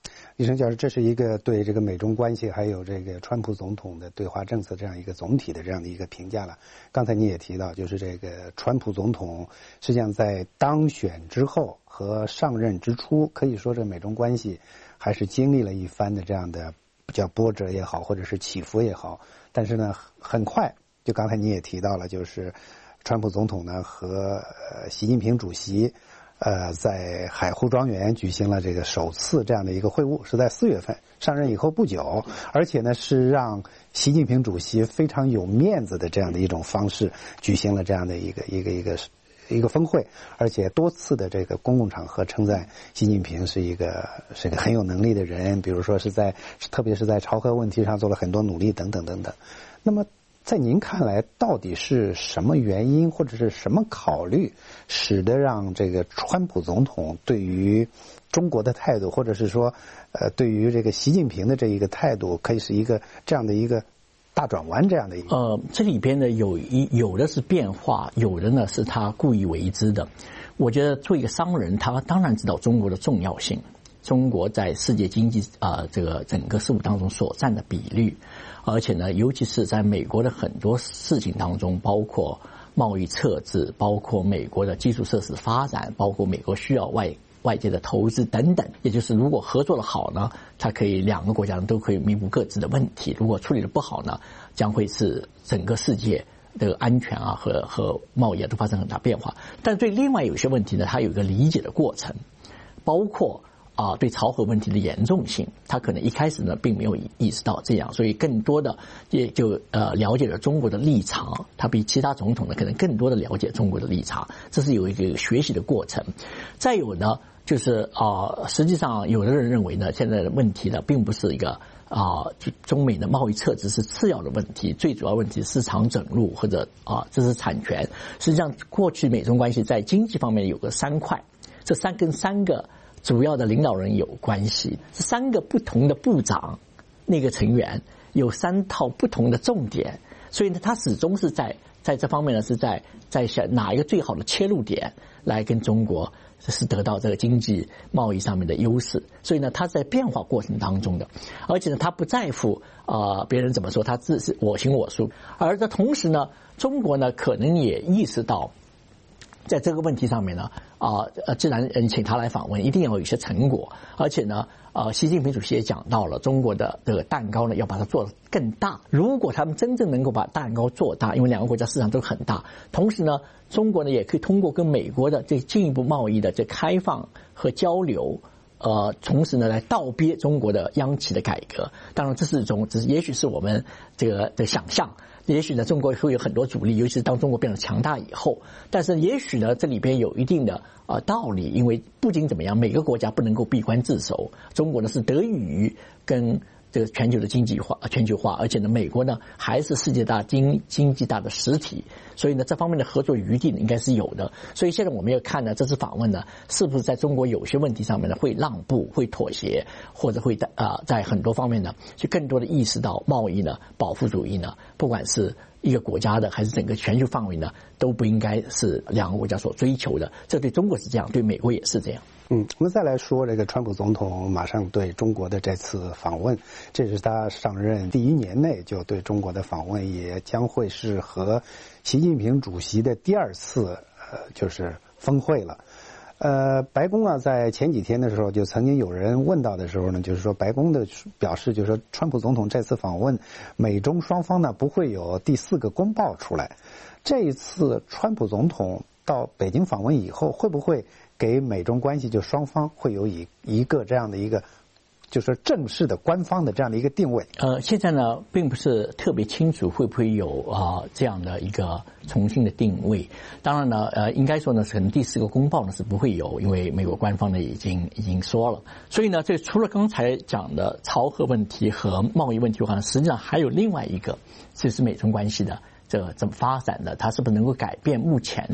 Speaker 3: 李生教授，这是一个对这个美中关系还有这个川普总统的对华政策这样一个总体的这样的一个评价了。刚才你也提到，就是这个川普总统实际上在当选之后和上任之初，可以说这美中关系还是经历了一番的这样的叫波折也好，或者是起伏也好。但是呢，很快就刚才你也提到了，就是川普总统呢和呃习近平主席。呃，在海湖庄园举行了这个首次这样的一个会晤，是在四月份上任以后不久，而且呢是让习近平主席非常有面子的这样的一种方式举行了这样的一个一个一个一个峰会，而且多次的这个公共场合称赞习近平是一个是一个很有能力的人，比如说是在特别是在朝核问题上做了很多努力等等等等。那么在您看来，到底是什么原因或者是什么考虑，使得让这个川普总统对于中国的态度，或者是说，呃，对于这个习近平的这一个态度，可以是一个这样的一个大转弯这样的一个？
Speaker 5: 呃，这里边呢有一有的是变化，有的呢是他故意为之的。我觉得做一个商人，他当然知道中国的重要性，中国在世界经济啊、呃、这个整个事务当中所占的比率。而且呢，尤其是在美国的很多事情当中，包括贸易测制，包括美国的基础设施发展，包括美国需要外外界的投资等等。也就是如果合作的好呢，它可以两个国家都可以弥补各自的问题；如果处理的不好呢，将会是整个世界的安全啊和和贸易啊都发生很大变化。但对另外有些问题呢，它有一个理解的过程，包括。啊，对朝核问题的严重性，他可能一开始呢并没有意识到这样，所以更多的也就呃了解了中国的立场，他比其他总统呢可能更多的了解中国的立场，这是有一个学习的过程。再有呢，就是啊、呃，实际上有的人认为呢，现在的问题呢并不是一个啊、呃，中美的贸易测试是次要的问题，最主要问题是市场整入或者啊、呃、知识产权。实际上，过去美中关系在经济方面有个三块，这三跟三个。主要的领导人有关系，是三个不同的部长，那个成员有三套不同的重点，所以呢，他始终是在在这方面呢，是在在想哪一个最好的切入点来跟中国是得到这个经济贸易上面的优势，所以呢，他在变化过程当中的，而且呢，他不在乎啊、呃、别人怎么说，他自是我行我素，而在同时呢，中国呢可能也意识到。在这个问题上面呢，啊呃，既然嗯请他来访问，一定要有一些成果，而且呢，呃，习近平主席也讲到了，中国的这个蛋糕呢要把它做得更大。如果他们真正能够把蛋糕做大，因为两个国家市场都很大，同时呢，中国呢也可以通过跟美国的这进一步贸易的这开放和交流。呃，同时呢，来倒逼中国的央企的改革。当然，这是一种，只是也许是我们这个的想象。也许呢，中国会有很多阻力，尤其是当中国变得强大以后。但是，也许呢，这里边有一定的呃道理，因为不仅怎么样，每个国家不能够闭关自守。中国呢是得益于跟这个全球的经济化、全球化，而且呢，美国呢还是世界大经经济大的实体，所以呢，这方面的合作余地应该是有的。所以现在我们要看呢，这次访问呢，是不是在中国有些问题上面呢会让步、会妥协，或者会啊、呃、在很多方面呢，去更多的意识到贸易呢、保护主义呢，不管是一个国家的还是整个全球范围呢，都不应该是两个国家所追求的。这对中国是这样，对美国也是这样。
Speaker 3: 嗯，我们再来说这个川普总统马上对中国的这次访问，这是他上任第一年内就对中国的访问，也将会是和习近平主席的第二次呃就是峰会了。呃，白宫啊，在前几天的时候，就曾经有人问到的时候呢，就是说白宫的表示，就是说川普总统这次访问，美中双方呢不会有第四个公报出来。这一次川普总统到北京访问以后，会不会给美中关系就双方会有一一个这样的一个就是正式的官方的这样的一个定位？
Speaker 5: 呃，现在呢并不是特别清楚会不会有啊、呃、这样的一个重新的定位。当然呢，呃，应该说呢，可能第四个公报呢是不会有，因为美国官方呢已经已经说了。所以呢，这除了刚才讲的朝核问题和贸易问题的话呢，实际上还有另外一个，就是美中关系的这怎么发展的，它是不是能够改变目前的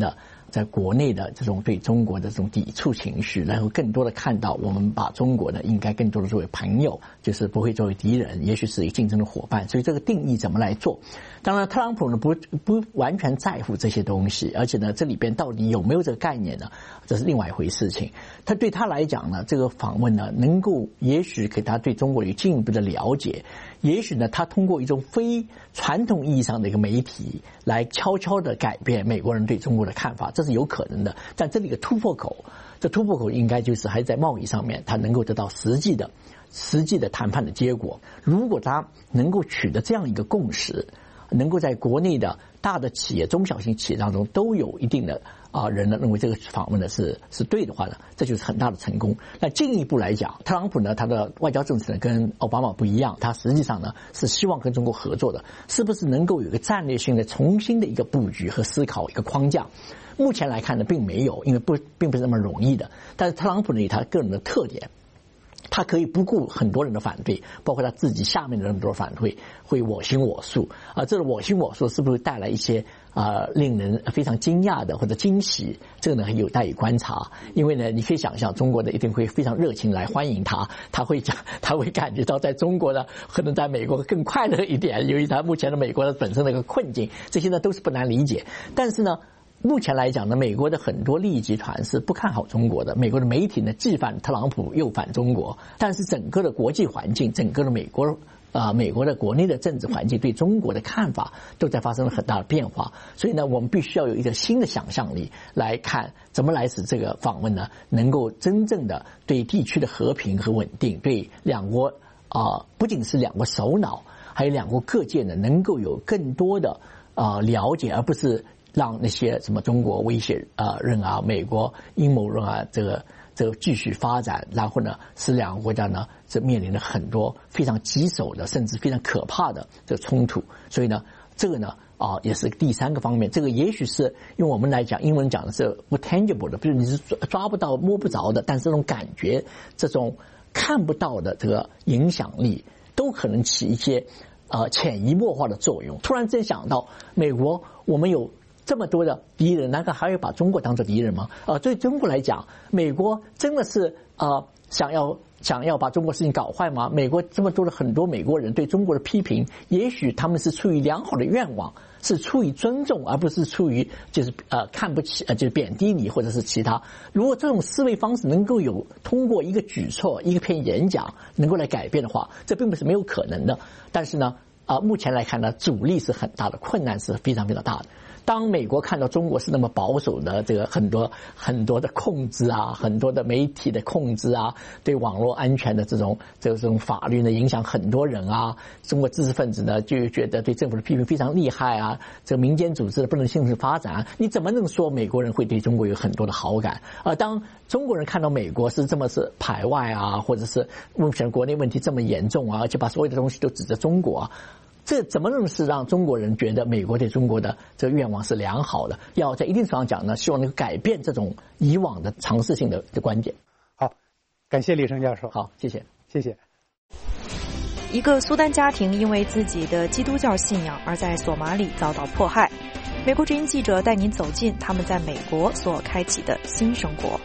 Speaker 5: 在国内的这种对中国的这种抵触情绪，然后更多的看到我们把中国呢应该更多的作为朋友，就是不会作为敌人，也许是一个竞争的伙伴。所以这个定义怎么来做？当然，特朗普呢不不完全在乎这些东西，而且呢这里边到底有没有这个概念呢？这是另外一回事情。他对他来讲呢，这个访问呢能够也许给他对中国有进一步的了解，也许呢他通过一种非传统意义上的一个媒体来悄悄的改变美国人对中国的看法，这是有可能的。但这里的突破口，这突破口应该就是还在贸易上面，他能够得到实际的实际的谈判的结果。如果他能够取得这样一个共识，能够在国内的大的企业、中小型企业当中都有一定的啊人呢认为这个访问呢是是对的话呢，这就是很大的成功。那进一步来讲，特朗普呢他的外交政策呢跟奥巴马不一样，他实际上呢是希望跟中国合作的，是不是能够有一个战略性的重新的一个布局和思考一个框架？目前来看呢并没有，因为不并不是那么容易的。但是特朗普呢有他个人的特点，他可以不顾很多人的反对，包括他自己下面的人都反对，会我行我素啊。这个我行我素是不是带来一些啊、呃、令人非常惊讶的或者惊喜？这个呢有待于观察。因为呢，你可以想象中国呢一定会非常热情来欢迎他，他会讲，他会感觉到在中国呢可能在美国更快乐一点，由于他目前的美国的本身的一个困境，这些呢都是不难理解。但是呢，目前来讲呢，美国的很多利益集团是不看好中国的。美国的媒体呢，既反特朗普又反中国，但是整个的国际环境，整个的美国啊、呃，美国的国内的政治环境对中国的看法都在发生了很大的变化。所以呢，我们必须要有一个新的想象力来看，怎么来使这个访问呢，能够真正的对地区的和平和稳定，对两国啊、呃，不仅是两国首脑，还有两国各界呢，能够有更多的啊、呃、了解，而不是让那些什么中国威胁啊人啊、美国阴谋论啊，这个这个继续发展，然后呢，使两个国家呢，这面临了很多非常棘手的，甚至非常可怕的这个冲突。所以呢，这个呢啊，也是第三个方面。这个也许是用我们来讲，英文讲的是不 tangible 的，比如你是抓抓不到、摸不着的，但是这种感觉、这种看不到的这个影响力，都可能起一些呃潜移默化的作用。突然间想到，美国我们有这么多的敌人，难道还要把中国当作敌人吗？呃，对中国来讲，美国真的是呃想要想要把中国事情搞坏吗？美国这么多的很多美国人对中国的批评，也许他们是出于良好的愿望，是出于尊重，而不是出于就是呃看不起呃就是贬低你或者是其他。如果这种思维方式能够有通过一个举措、一个篇演讲能够来改变的话，这并不是没有可能的。但是呢，啊、呃，目前来看呢，阻力是很大的，困难是非常非常大的。当美国看到中国是那么保守的，这个很多很多的控制啊，很多的媒体的控制啊，对网络安全的这种这种法律呢影响很多人啊，中国知识分子呢就觉得对政府的批评非常厉害啊，这个民间组织的不能幸福发展啊，你怎么能说美国人会对中国有很多的好感？而当中国人看到美国是这么是排外啊，或者是目前国内问题这么严重啊，而且把所有的东西都指着中国啊，这怎么能是让中国人觉得美国对中国的这个愿望是良好的？要在一定程度上讲呢，希望能够改变这种以往的尝试性的的观点。
Speaker 1: 好，感谢李成教授。
Speaker 5: 好，谢谢，
Speaker 1: 谢谢。
Speaker 4: 一个苏丹家庭因为自己的基督教信仰而在索马里遭到迫害。美国之音记者带您走进他们在美国所开启的新生活。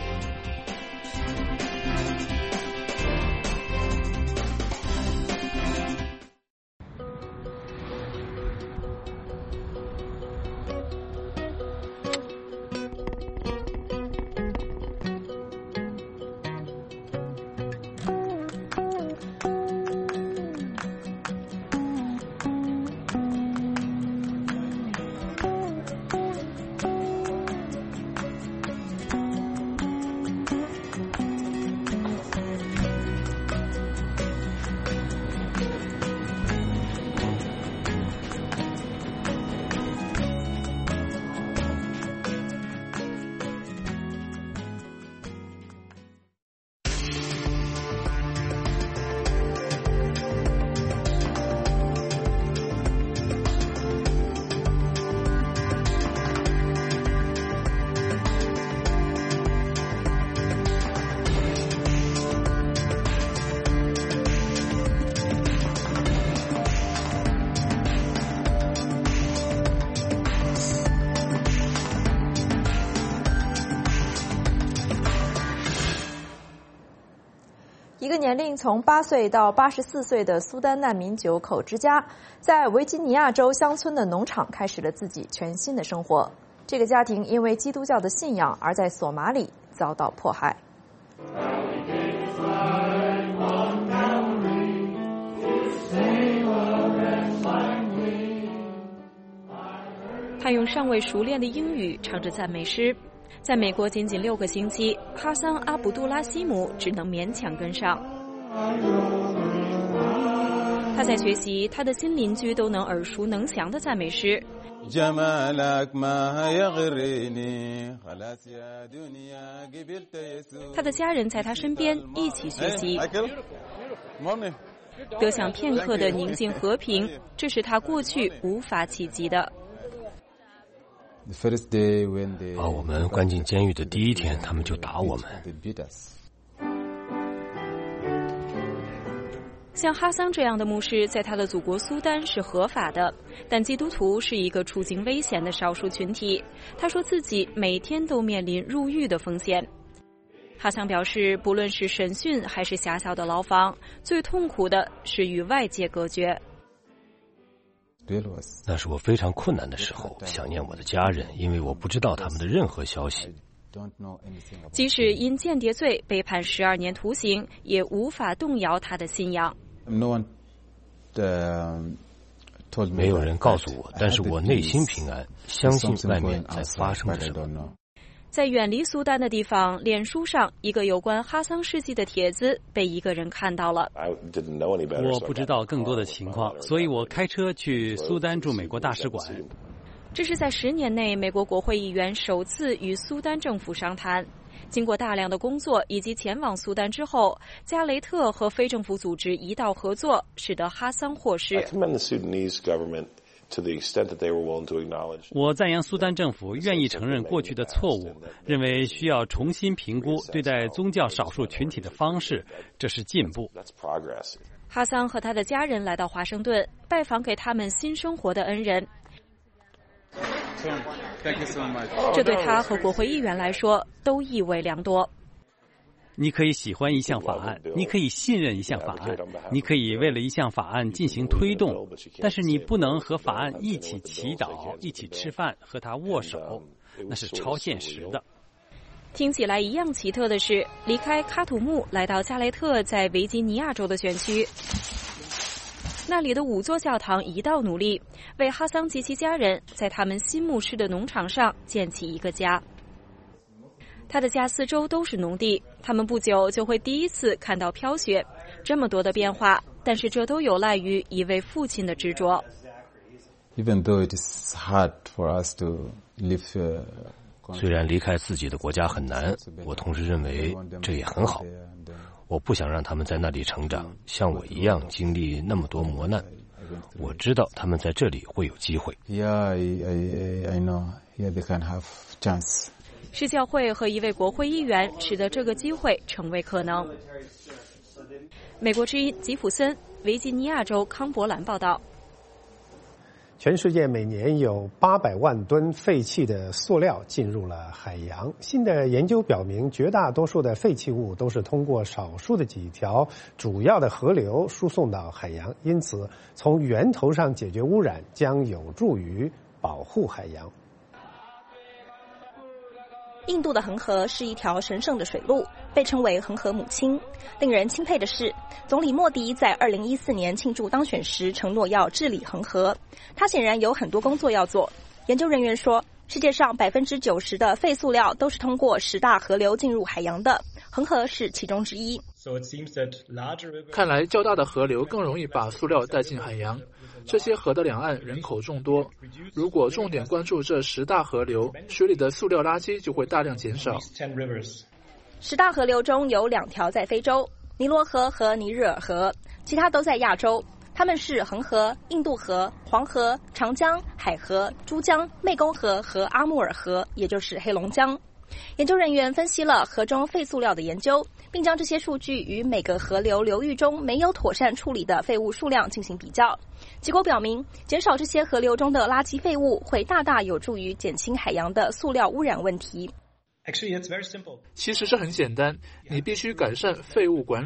Speaker 4: 年龄从八岁到八十四岁的苏丹难民九口之家，在维吉尼亚州乡村的农场开始了自己全新的生活。这个家庭因为基督教的信仰而在索马里遭到迫害。
Speaker 2: 他用尚未熟练的英语唱着赞美诗。在美国仅仅六个星期，哈桑·阿卜杜拉希姆只能勉强跟上。他在学习他的新邻居都能耳熟能详的赞美诗。他的家人在他身边一起学习。得享片刻的宁静和平，这是他过去无法企及的。
Speaker 7: 把我们关进监狱的第一天，他们就打我们。
Speaker 2: 像哈桑这样的牧师在他的祖国苏丹是合法的，但基督徒是一个处境危险的少数群体。他说自己每天都面临入狱的风险。哈桑表示，不论是审讯还是狭小的牢房，最痛苦的是与外界隔绝。
Speaker 7: 那是我非常困难的时候，想念我的家人，因为我不知道他们的任何消息。
Speaker 2: 即使因间谍罪被判十二年徒刑，也无法动摇他的信仰。
Speaker 7: 没有人告诉我，但是我内心平安，相信外面在发生着什么。
Speaker 2: 在远离苏丹的地方，脸书上一个有关哈桑事迹的帖子被一个人看到了。
Speaker 20: 我不知道更多的情况，所以我开车去苏丹驻美国大使馆。
Speaker 2: 这是在十年内美国国会议员首次与苏丹政府商谈。经过大量的工作以及前往苏丹之后，加雷特和非政府组织一道合作，使得哈桑获释。
Speaker 20: 我赞扬苏丹政府愿意承认过去的错误，认为需要重新评估对待宗教少数群体的方式，这是进步。
Speaker 2: 哈桑和他的家人来到华盛顿，拜访给他们新生活的恩人。这对他和国会议员来说都意味良多。
Speaker 20: 你可以喜欢一项法案，你可以信任一项法案，你可以为了一项法案进行推动，但是你不能和法案一起祈祷、一起吃饭、和他握手，那是超现实的。
Speaker 2: 听起来一样奇特的是，离开喀土穆来到加雷特在维吉尼亚州的选区，那里的五座教堂一道努力，为哈桑及其家人在他们新牧师的农场上建起一个家。他的家四周都是农地，他们不久就会第一次看到飘雪。这么多的变化，但是这都有赖于一位父亲的执着。
Speaker 7: 虽然离开自己的国家很难，我同时认为这也很好。我不想让他们在那里成长，像我一样经历那么多磨难。我知道他们在这里会有机会。
Speaker 2: 是教会和一位国会议员使得这个机会成为可能。美国之音吉普森，维吉尼亚州康伯兰报道。
Speaker 1: 全世界每年有八百万吨废弃的塑料进入了海洋。新的研究表明，绝大多数的废弃物都是通过少数的几条主要的河流输送到海洋，因此从源头上解决污染将有助于保护海洋。
Speaker 9: 印度的恒河是一条神圣的水路，被称为恒河母亲。令人钦佩的是，总理莫迪在二零一四年庆祝当选时承诺要治理恒河。他显然有很多工作要做。研究人员说，世界上百分之九十的废塑料都是通过十大河流进入海洋的，恒河是其中之一。
Speaker 23: 看来较大的河流更容易把塑料带进海洋。这些河的两岸人口众多，如果重点关注这十大河流，水里的塑料垃圾就会大量减少。
Speaker 9: 十大河流中有两条在非洲，尼罗河和尼日尔河，其他都在亚洲。它们是恒河、印度河、黄河、长江、海河、珠江、湄公河和阿穆尔河，也就是黑龙江。研究人员分析了河中废塑料的研究，并将这些数据与每个河流流域中没有妥善处理的废物数量进行比较。结果表明，减少这些河流中的垃圾废物会大大有助于减轻海洋的塑料污染问题。
Speaker 23: 其实这很简单，你必须改善废物管理。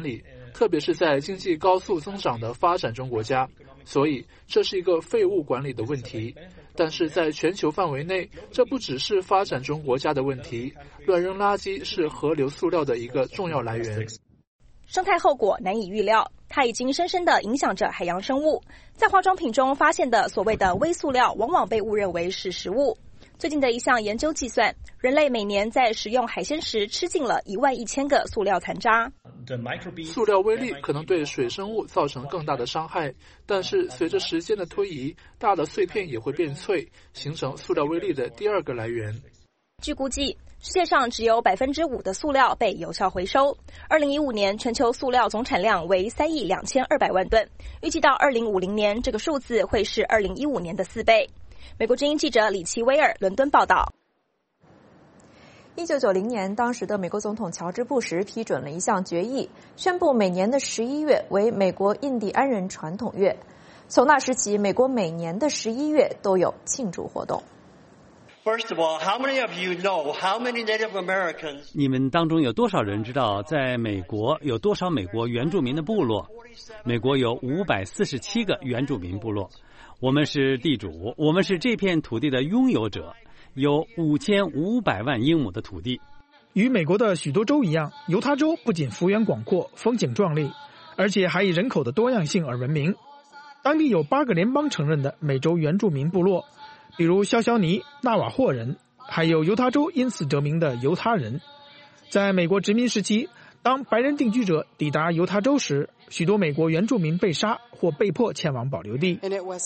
Speaker 23: 特别是在经济高速增长的发展中国家，所以这是一个废物管理的问题。但是在全球范围内，这不只是发展中国家的问题，乱扔垃圾是河流塑料的一个重要来源。
Speaker 9: 生态后果难以预料，它已经深深地影响着海洋生物。在化妆品中发现的所谓的微塑料，往往被误认为是食物。最近的一项研究计算，人类每年在食用海鲜时吃进了一万一千个塑料残渣。
Speaker 23: 塑料微粒可能对水生物造成更大的伤害，但是随着时间的推移，大的碎片也会变脆，形成塑料微粒的第二个来源。
Speaker 9: 据估计，世界上只有百分之五的塑料被有效回收。二零一五年全球塑料总产量为三亿两千二百万吨，预计到二零五零年，这个数字会是二零一五年的四倍。美国之音记者李奇威尔伦敦报道。
Speaker 4: 一九九零年，当时的美国总统乔治·布什批准了一项决议，宣布每年的十一月为美国印第安人传统月。从那时起，美国每年的十一月都有庆祝活动。
Speaker 10: First of all, how many of you know how many Native Americans?
Speaker 20: 你们当中有多少人知道，在美国有多少美国原住民的部落？美国有五百四十七个原住民部落。我们是地主，我们是这片土地的拥有者，有五千五百万英亩的土地。
Speaker 11: 与美国的许多州一样，犹他州不仅幅员广阔、风景壮丽，而且还以人口的多样性而闻名。当地有八个联邦承认的美洲原住民部落，比如肖肖尼、纳瓦霍人，还有犹他州因此得名的犹他人。在美国殖民时期，当白人定居者抵达犹他州时，许多美国原住民被杀或被迫迁往保留地。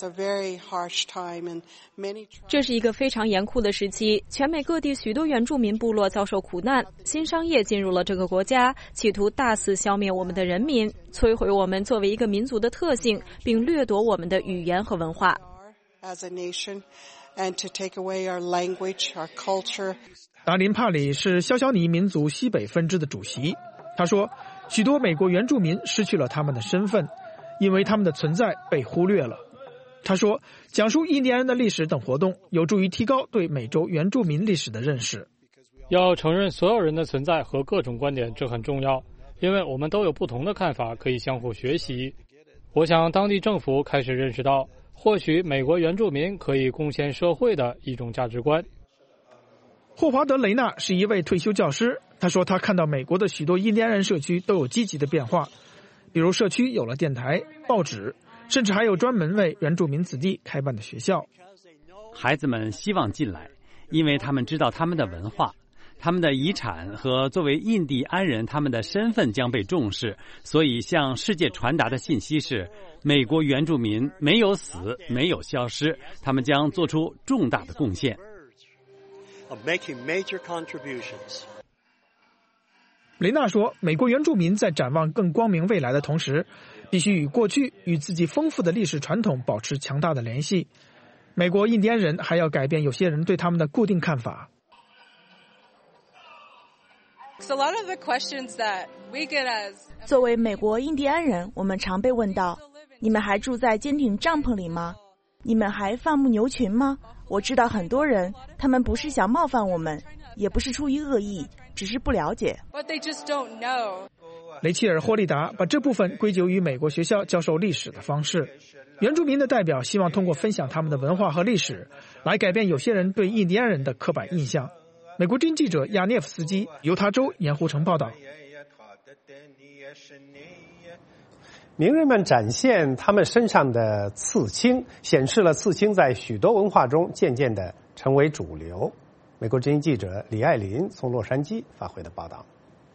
Speaker 2: 这是一个非常严酷的时期，全美各地许多原住民部落遭受苦难，新商业进入了这个国家，企图大肆消灭我们的人民，摧毁我们作为一个民族的特性，并掠夺我们的语言和文化。
Speaker 11: 达林帕里是肖肖尼民族西北分支的主席，他说，许多美国原住民失去了他们的身份，因为他们的存在被忽略了。他说，讲述印第安人的历史等活动有助于提高对美洲原住民历史的认识。
Speaker 8: 要承认所有人的存在和各种观点，这很重要，因为我们都有不同的看法，可以相互学习。我想当地政府开始认识到，或许美国原住民可以贡献社会的一种价值观。
Speaker 11: 霍华德·雷纳是一位退休教师，他说他看到美国的许多印第安人社区都有积极的变化，比如社区有了电台、报纸，甚至还有专门为原住民子弟开办的学校。
Speaker 20: 孩子们希望进来，因为他们知道他们的文化、他们的遗产和作为印第安人他们的身份将被重视，所以向世界传达的信息是，美国原住民没有死，没有消失，他们将做出重大的贡献。
Speaker 11: 雷纳说，美国原住民在展望更光明未来的同时，必须与过去与自己丰富的历史传统保持强大的联系。美国印第安人还要改变有些人对他们的固定看法。
Speaker 13: 作为美国印第安人，我们常被问到，你们还住在坚挺帐篷里吗？你们还放牧牛群吗？我知道很多人，他们不是想冒犯我们，也不是出于恶意，只是不了解。
Speaker 11: 雷切尔·霍利达把这部分归咎于美国学校教授历史的方式。原住民的代表希望通过分享他们的文化和历史，来改变有些人对印第安人的刻板印象。美国之音记者亚涅夫斯基，犹他州盐湖城报道。
Speaker 1: 名人们展现他们身上的刺青，显示了刺青在许多文化中渐渐地成为主流。美国之音记者李爱林从洛杉矶发回的报道。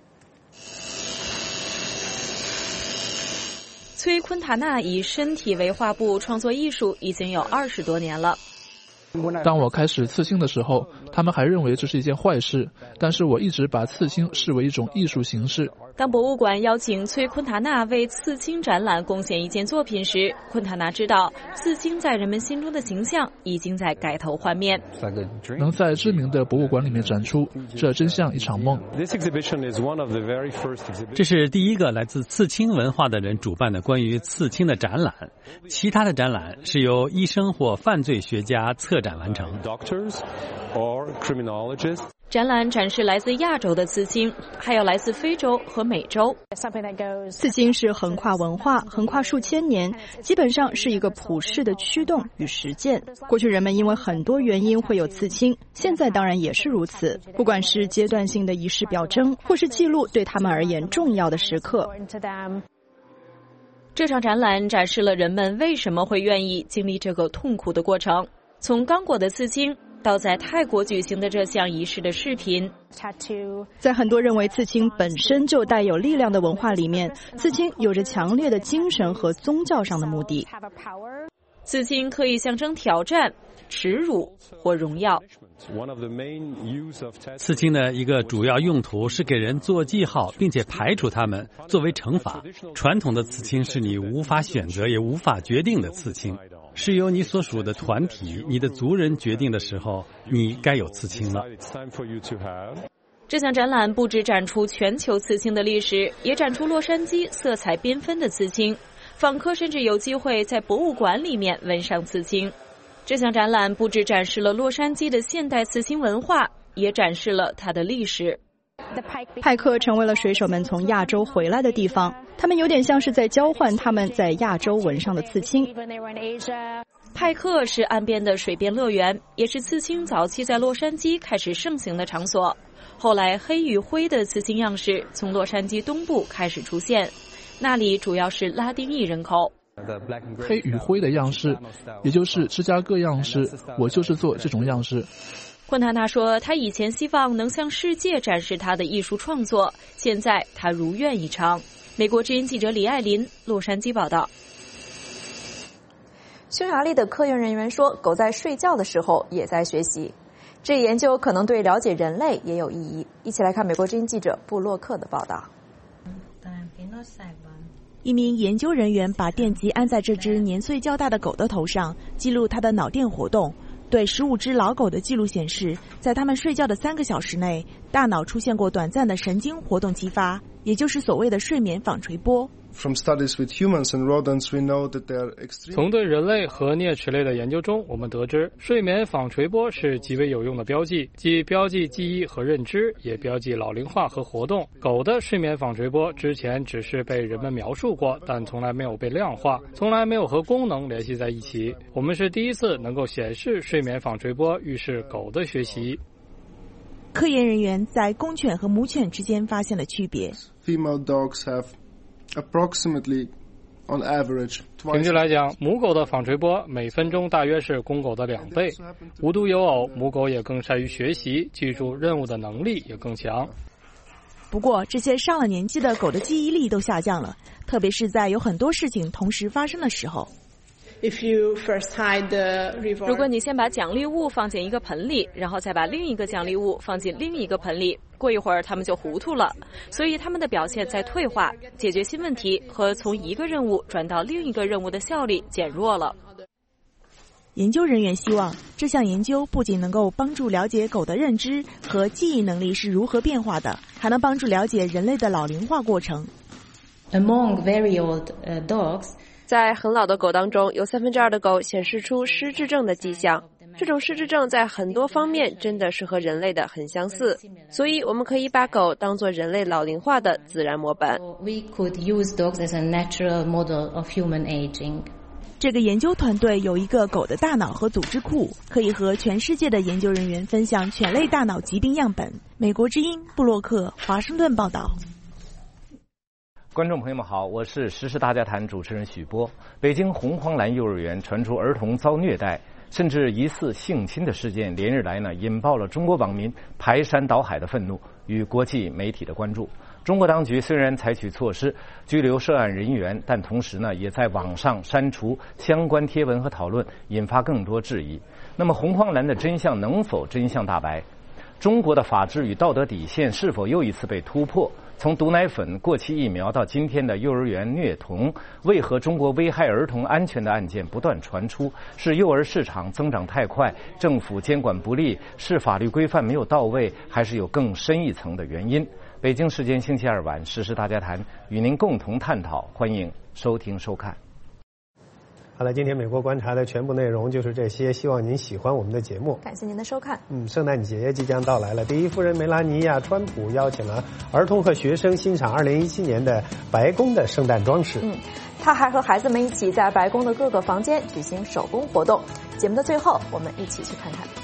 Speaker 2: 崔昆塔纳以身体为画布创作艺术已经有二十多年了。
Speaker 23: 当我开始刺青的时候，他们还认为这是一件坏事，但是我一直把刺青视为一种艺术形式。
Speaker 2: 当博物馆邀请崔昆塔纳为刺青展览贡献一件作品时，昆塔纳知道刺青在人们心中的形象已经在改头换面。
Speaker 23: 能在知名的博物馆里面展出，这真像一场梦。
Speaker 20: 这是第一个来自刺青文化的人主办的关于刺青的展览，其他的展览是由医生或犯罪学家策展完成。
Speaker 18: 展览展示来自亚洲的刺青，还有来自非洲和美洲。
Speaker 6: 刺青是横跨文化、横跨数千年，基本上是一个普世的驱动与实践。过去人们因为很多原因会有刺青，现在当然也是如此。不管是阶段性的仪式表征，或是记录对他们而言重要的时刻。
Speaker 18: 这场展览展示了人们为什么会愿意经历这个痛苦的过程，从刚果的刺青到在泰国举行的这项仪式的视频。
Speaker 6: 在很多认为刺青本身就带有力量的文化里面，刺青有着强烈的精神和宗教上的目的。
Speaker 18: 刺青可以象征挑战、耻辱或荣耀。
Speaker 20: 刺青的一个主要用途是给人做记号，并且排除他们作为惩罚。传统的刺青是你无法选择也无法决定的刺青，是由你所属的团体、你的族人决定的时候，你该有刺青了。
Speaker 18: 这项展览不只展出全球刺青的历史，也展出洛杉矶色彩缤纷的刺青。访客甚至有机会在博物馆里面纹上刺青。这项展览不只展示了洛杉矶的现代刺青文化，也展示了它的历史。
Speaker 6: 派克成为了水手们从亚洲回来的地方，他们有点像是在交换他们在亚洲纹上的刺青。
Speaker 18: 派克是岸边的水边乐园，也是刺青早期在洛杉矶开始盛行的场所。后来黑与灰的刺青样式从洛杉矶东部开始出现，那里主要是拉丁裔人口。
Speaker 23: 黑与灰的样式，也就是芝加哥样式，我就是做这种样式。
Speaker 18: 昆塔纳说，他以前希望能向世界展示他的艺术创作，现在他如愿以偿。美国之音记者李爱林，洛杉矶报道。
Speaker 4: 匈牙利的科研人员说，狗在睡觉的时候也在学习，这一研究可能对了解人类也有意义。一起来看美国之音记者布洛克的报道。
Speaker 13: 一名研究人员把电极安在这只年岁较大的狗的头上，记录它的脑电活动。对十五只老狗的记录显示，在它们睡觉的三个小时内，大脑出现过短暂的神经活动激发，也就是所谓的睡眠纺锤波。
Speaker 14: From studies with humans and rodents, we know that they are extreme.
Speaker 8: 从对人类和啮齿类的研究中，我们得知睡眠纺锤波是极为有用的标记，既标记记忆和认知，也标记老龄化和活动。狗的睡眠纺锤波之前只是被人们描述过，但从来没有被量化，从来没有和功能联系在一起。我们是第一次能够显示睡眠纺锤波预示狗的学习。
Speaker 13: 科研人员在公犬和母犬之间发现了区别。
Speaker 14: Female dogs have approximately on average
Speaker 8: 平均来讲，母狗的纺锤波每分钟大约是公狗的两倍。无独有偶，母狗也更善于学习，记住任务的能力也更强。
Speaker 13: 不过，这些上了年纪的狗的记忆力都下降了，特别是在有很多事情同时发生的时候。
Speaker 18: 如果你先把奖励物放进一个盆里，然后再把另一个奖励物放进另一个盆里，过一会儿他们就糊涂了，所以他们的表现在退化，解决新问题和从一个任务转到另一个任务的效率减弱了。
Speaker 13: 研究人员希望这项研究不仅能够帮助了解狗的认知和记忆能力是如何变化的，还能帮助了解人类的老龄化过程。
Speaker 15: Among very old uh, dogs,
Speaker 17: 在很老的狗当中，有三分之二的狗显示出失智症的迹象。这种失智症在很多方面真的是和人类的很相似，所以我们可以把狗当作人类老龄化的自然模板。
Speaker 15: We could use dogs as a natural model of human aging.
Speaker 13: 这个研究团队有一个狗的大脑和组织库，可以和全世界的研究人员分享犬类大脑疾病样本。美国之音布洛克，华盛顿报道。
Speaker 24: 观众朋友们好，我是时事大家谈主持人许波。北京红黄蓝幼儿园传出儿童遭虐待甚至疑似性侵的事件，连日来呢引爆了中国网民排山倒海的愤怒与国际媒体的关注。中国当局虽然采取措施拘留涉案人员，但同时呢也在网上删除相关贴文和讨论，引发更多质疑。那么红黄蓝的真相能否真相大白？中国的法治与道德底线是否又一次被突破？从毒奶粉、过期疫苗到今天的幼儿园虐童，为何中国危害儿童安全的案件不断传出？是幼儿市场增长太快，政府监管不力，是法律规范没有到位，还是有更深一层的原因？北京时间星期二晚，时事大家谈与您共同探讨，欢迎收听收看。
Speaker 1: 好了，今天美国观察的全部内容就是这些，希望您喜欢我们的节目。
Speaker 4: 感谢您的收看。
Speaker 1: 嗯，圣诞节即将到来了，第一夫人梅拉尼亚·川普邀请了儿童和学生欣赏二零一七年的白宫的圣诞装饰。
Speaker 4: 嗯，他还和孩子们一起在白宫的各个房间举行手工活动。节目的最后，我们一起去看看。